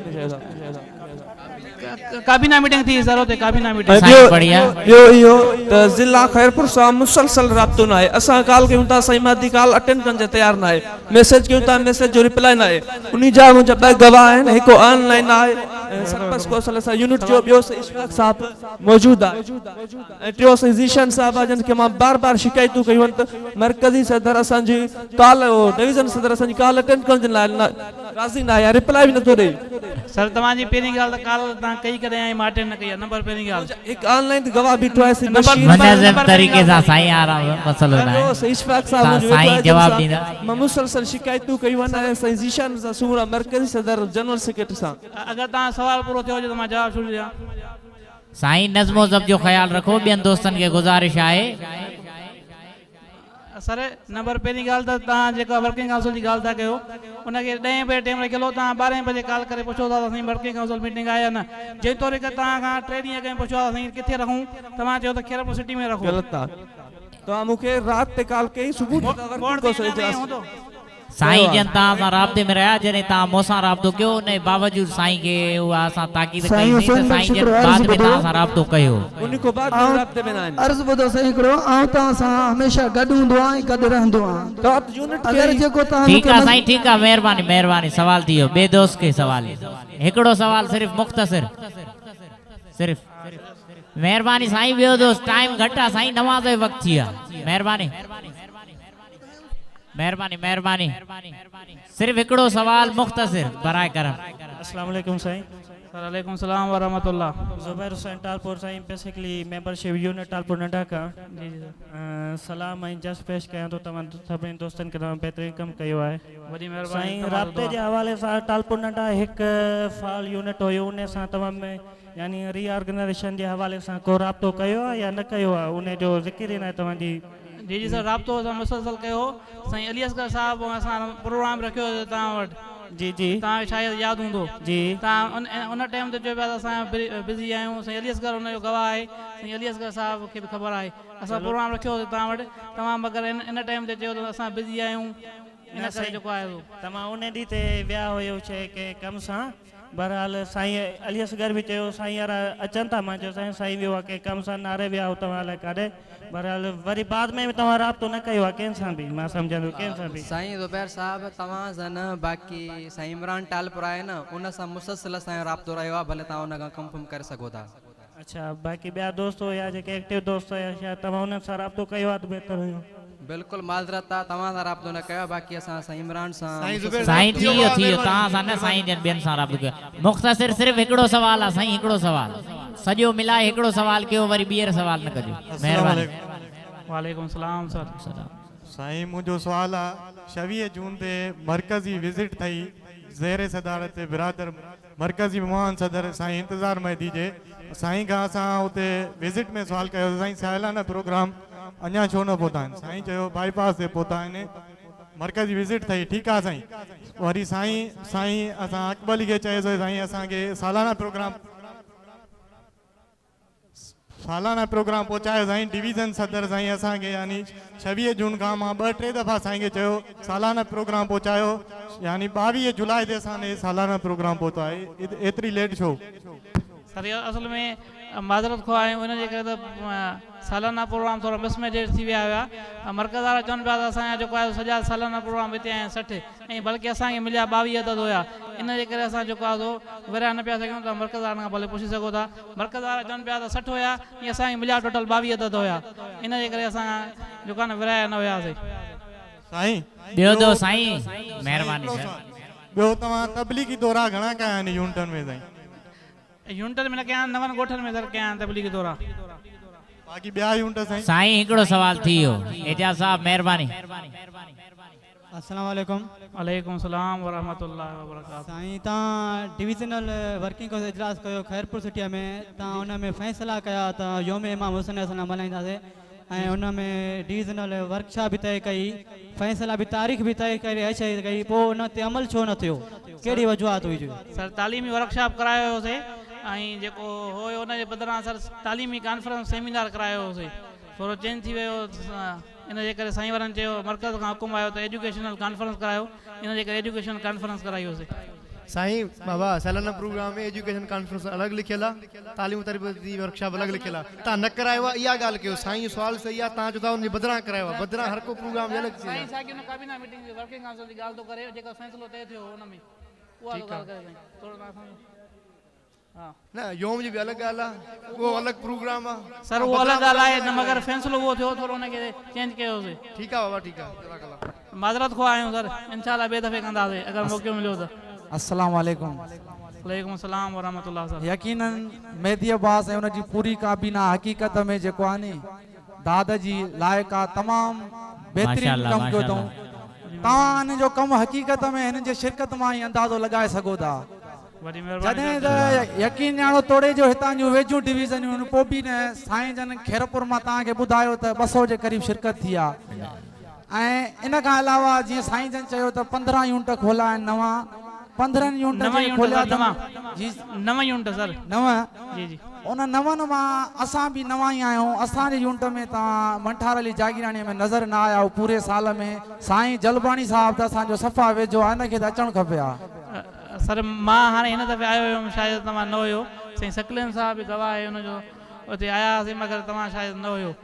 काबीना मीटिंग थी सर, हुते काबीना मीटिंग। ॿियो इहो त ज़िला खैरपुर सां मुसलसल राब्तो न आहे। असां कॉल कयूं था साईं मादी कॉल अटेंड करण जे तयारु न आहे। मैसेज कयूं था मैसेज जो रिप्लाई न आहे। उन जा मुंहिंजा ॿ गवाह आहिनि, हिकु ऑनलाइन आहे सरपंच कौशल सां यूनिट जो, ॿियो इशफाक साहब मौजूदु आहे ऐं टियों ज़ीशान साहब आहे, जिन खे मां बार बार शिकायतूं कयूं आहिनि त मरकज़ी सदर असांजी कॉल डिवीज़न सदर असांजी कॉल अटेंड करण जे लाइ राज़ी न आहे, रिप्लाई बि नथो ॾे। सर तव्हांजी पहिरीं ॻाल्हि त कॉल तव्हां कई करे ऐं मां अटेंड न कई आहे। नंबर पहिरीं ॻाल्हि हिकु ऑनलाइन गवाह बीठो आहे मुनज़्ज़म तरीक़े सां साईं आराम मसलो न आहे। इशफाक साहब साईं जवाब ॾींदा। मां मुसलसल शिकायतूं कयूं आहिनि साईं ज़ीशान सां सूरा मरकज़ी सदर जनरल सेक्रेटरी सां। अगरि तव्हां सवाल पूरो थियो हुजे त मां जवाब छॾे ॾियां। साईं नज़्मो ज़ब्त जो ख्याल रखो। ॿियनि दोस्तनि खे गुज़ारिश आहे सर नंबर पहिरीं ॻाल्हि त तव्हां जेका वर्किंग काउंसिल जी ॻाल्हि था कयो उनखे ॾहें बजे टाइम रखियलो। तव्हां ॿारहें बजे कॉल करे पुछो था साईं वर्किंग काउंसिल मीटिंग आहे या न। जंहिं तौर ते तव्हां खां टे ॾींहं अॻु पुछो आहे साईं किथे रखूं, तव्हां चयो त खैरपुर सिटी में रखो। ग़लति आहे। तव्हां मूंखे राति ते कॉल कई, सुबुह साईं जन तव्हां सां राब्ते में रहिया, जॾहिं तव्हां मूंसां राब्तो कयो उन जे बावजूद साईं खे उहा असां ताक़ीद कई त साईं जन बाद में तव्हां सां राब्तो कयो। उन खां बाद राब्ते में न आहिनि। अर्ज़ ॿुधो साईं हिकिड़ो, आउं तव्हां सां हमेशह गॾु हूंदो आहियां ऐं गॾु रहंदो आहियां। अगरि जेको तव्हां ठीकु आहे साईं, ठीकु आहे, महिरबानी महिरबानी। सवाल थी वियो। ॿिए दोस्त खे सवाल, हिकिड़ो सवाल सिर्फ़ु मुख़्तसिर सिर्फ़ु महिरबानी साईं ॿियो दोस्त टाइम घटि आहे साईं नमाज़ जो वक़्तु थी आहे महिरबानी महिरबानी महिरबानी सिर्फ़ हिकिड़ो सवाल मुख़्तसिर बराए करम। अस्सलाम वालेकुम साईं। वालेकुम सलाम व रहमतुल्लाह। ज़ुबैर हुसैन टालपुर साईं बेसिकली मेंबरशिप यूनिट टालपुर नंढा का जी जी सलाम ऐं जस पेश कयां थो तव्हां सभिनी दोस्तनि खे तव्हां बहितरीनु कमु कयो आहे। वॾी महिरबानी साईं राब्ते जे हवाले सां टालपुर नंढा हिकु फाल यूनिट हुयो उन सां तव्हां में यानी रीऑर्गनाइजेशन जे हवाले सां को राब्तो कयो आहे या न कयो आहे उन जो ज़िक्र ई न आहे तव्हांजी। जी जी सर राब्तो असां मुसलसल कयो साईं अली असगर साहब असां प्रोग्राम रखियो हुयो तव्हां वटि जी जी तव्हांखे शायदि यादि हूंदो जी तव्हां उन उन टाइम ते चयो पिया त असां बिज़ी आहियूं साईं अली असगर हुनजो गवाह आहे साईं अली असगर साहब खे बि ख़बर आहे असां प्रोग्राम रखियो हुयो तव्हां वटि तव्हां मगर इन इन टाइम ते चयो त असां बिज़ी आहियूं इन करे जेको आहे तव्हां उन ॾींहं ते विया हुयो छे के कम सां बहरहाल साईं अली असगर बि चयो साईं यार अचनि था मां चयो साईं साईं वियो आहे के कम सां नारे विया हो तव्हां लाइ काॾे बहरहाल वरी बाद में तव्हां राब्तो न कयो आहे कंहिंसां बि मां सम्झंदो कंहिंसां बि। साईं ज़ुबैर साहब तव्हां सां न बाक़ी साईं इमरान टालपुर आहे न उन सां मुसलसल असांजो राब्तो रहियो आहे भले तव्हां उन खां कंफर्म करे सघो था। अच्छा बाक़ी ॿिया दोस्त हुया जेके एक्टिव दोस्त हुया शायदि तव्हां उन्हनि सां राब्तो कयो आहे त बहितर हुयो। बिल्कुलु माज़रत आहे तव्हां सां राब्तो न कयो बाक़ी असां साईं इमरान सां साईं थी वियो थी वियो तव्हां सां न साईं जन ॿियनि सां राब्तो कयो मुख़्तसिर सिर्फ़ु हिकिड़ो सवाल आहे साईं हिकिड़ो सवाल सॼो मिलाए हिकिड़ो सवाल कयो वरी ॿीहर सवाल न कजो महिरबानी। वालेकुम सलाम सर। साईं मुंहिंजो सुवाल आहे छवीह जून ते मरकज़ी विज़िट थई ज़ेर सदारत बिरादर मरकज़ी महान सदर साईं इंतज़ार महदी जे साईं खां असां हुते विज़िट में सुवाल कयो साईं सालियाना प्रोग्राम अञा छो न पहुता आहिनि साईं चयो बाईपास ते पहुता आहिनि मरकज़ी विज़िट थई ठीकु आहे साईं वरी साईं साईं असां अकबली खे चयोसीं साईं असांखे सालाना प्रोग्राम सालाना प्रोग्राम पहुचायो साईं डिवीज़न सदर साईं असांखे यानी छवीह जून खां मां ॿ टे दफ़ा साईं खे चयो सालाना प्रोग्राम पहुचायो यानी ॿावीह जुलाई ते असां सालाना प्रोग्राम पहुचायो एतिरी लेट छो। सर असल में माज़रत खो आहियूं इन जे करे त सालाना प्रोग्राम थोरा मिसमेनेज थी विया हुआ मरकज़ वारा चवनि पिया त असांजा जेको आहे सॼा सालाना प्रोग्राम हिते आया आहिनि सठि ऐं बल्कि असांखे मिलिया ॿावीह अदद हुया इन जे करे असां जेको आहे विरिहाए न पिया सघूं त मरकज़ वारनि खां भले पुछी सघो था मरकज़ वारा चवनि पिया त सठि हुया ईअं असांखे मिलिया टोटल ॿावीह अदद हुया इन जे करे असां जेको आहे न विरिहाए न हुयासीं। साईं ॿियो दो साईं महिरबानी ॿियो तव्हां तबलीगी दौरा घणा कया आहिनि यूनिटनि में साईं। यूनिटन में न कया नवनि ॻोठनि में सर कया तबलीगी दौरा बाक़ी ॿिया यूनिट साईं। साईं हिकिड़ो सवाल थी वियो एजाज साहब महिरबानी। अस्सलाम वालेकुम। वालेकुम सलाम व रहमतुल्लाह व बरकातहू। साईं तव्हां डिविज़नल वर्किंग काउंसिल इजलास कयो खैरपुर सिटीअ में तव्हां हुन में फ़ैसिला कया त योम इमाम हुसैन असां मल्हाईंदासीं ऐं हुन में डिविज़नल वर्कशॉप बि तय कई फ़ैसिला बि तारीख़ बि तय करे अचे कई पोइ हुन ते अमल छो न थियो कहिड़ी वजूहात हुई? सर तालीमी वर्कशॉप करायो होसीं ऐं जेको हुयो हुनजे बदिरां सर तालीमी कॉन्फ्रेंस सेमिनार करायो होसीं थोरो चेंज थी वियो इन जे करे साईं वारनि चयो मरकज़ खां हुकुम आयो त एजुकेशनल कॉन्फ्रेंस करायो इन जे करे एजुकेशन कॉन्फ्रेंस कराई होसीं। साईं बाबा सालाना प्रोग्राम में एजुकेशन कॉन्फ्रेंस अलॻि लिखियल आहे तालीम तरबियत जी वर्कशॉप अलॻि लिखियल आहे तव्हां न करायो आहे इहा ॻाल्हि कयो साईं सुवाल सही आहे तव्हां चओ था हुनजे बदिरां करायो आहे बदिरां हर को प्रोग्राम अलॻि थी साईं साॻी हुन काबीना मीटिंग जी वर्किंग काउंसिल जी ॻाल्हि थो करे जेका फ़ैसिलो तय थियो हुन में उहा ॻाल्हि करे साईं थोरो तव्हां सम्झो हाँ न योम जी भी अलग ॻाल्हि आहे वो अलग प्रोग्राम आहे सर वो अलग ॻाल्हि आहे न मगर फ़ैसिलो उहो थियो थोरो हुनखे चेंज कयोसीं। ठीकु आहे बाबा ठीकु आहे माज़रत खो आहियूं सर इंशाल्लाह ॿिए दफ़े कंदासीं अगरि मौक़ो मिलियो त। अस्सलाम वालेकुम। वालेकुम सलाम व रहमतुल्लाह सर। यकीनन मेहदी अब्बास ऐं हुनजी पूरी काबीना हक़ीक़त में जेको आहे नी दाद जी लाइक़ आहे तमामु बहितरीनु कमु कयो अथऊं तव्हां हिन जो कमु हक़ीक़त में हिन जे शिरकत मां ई अंदाज़ो लॻाए सघो था जॾहिं त यकीन ॼाणो तोड़े जो हितां जूं वेझूं डिवीज़नियूं पोइ बि न साईं जन खैरपुर मां तव्हांखे ॿुधायो त ॿ सौ जे क़रीब शिरकत थी आहे ऐं इन खां अलावा जीअं साईं जन चयो त पंद्रहं यूनिट खोला आहिनि नवां पंद्रहनि यूनिट खोलिया जी नव यूनिट सर नव जी जी उन नवनि मां असां बि नवां ई आहियूं असांजे यूनिट में तव्हां मंठार अली जागीराणीअ में नज़र न आया पूरे साल में साईं जलबाणी साहब त असांजो सफ़ा वेझो आहे हिनखे त अचणु खपे आहे सर मां हाणे हिन दफ़े आयो हुयुमि शायदि तव्हां न हुयो साईं सकलेन साहब बि गवाह आहे हुनजो उते आया हुआसीं मगर तव्हां शायदि न हुयो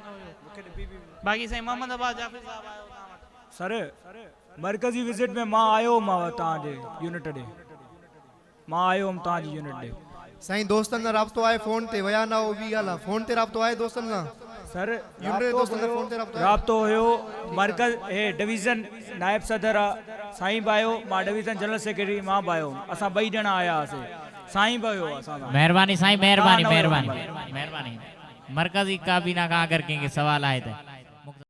बाक़ी साईं मोहम्मद अब्बास जाफ़री साहब आयो सर मरकज़ी विज़िट में मां आयो हुउमि तव्हांजे यूनिट ॾे मां आयो हुउमि तव्हांजी यूनिट ॾे साईं दोस्तनि सां राब्तो आहे फ़ोन ते विया न उहो ॿी ॻाल्हि आहे फ़ोन ते राब्तो आहे दोस्तनि सां सर यूनिट जे दोस्तनि सां फ़ोन ते राब्तो आहे राब्तो हुयो मरकज़ हे डिवीज़न नायब सदर आहे साईं बि आयो मां डिवीज़न जनरल सेक्रेटरी मां बि आयो असां ॿई ॼणा आया हुआसीं साईं बि हुयो असां सां महिरबानी साईं महिरबानी तव्हां न हुयो महिरबानी महिरबानी मरकज़ी काबीना खां अगर कंहिंखे सवाल आहे त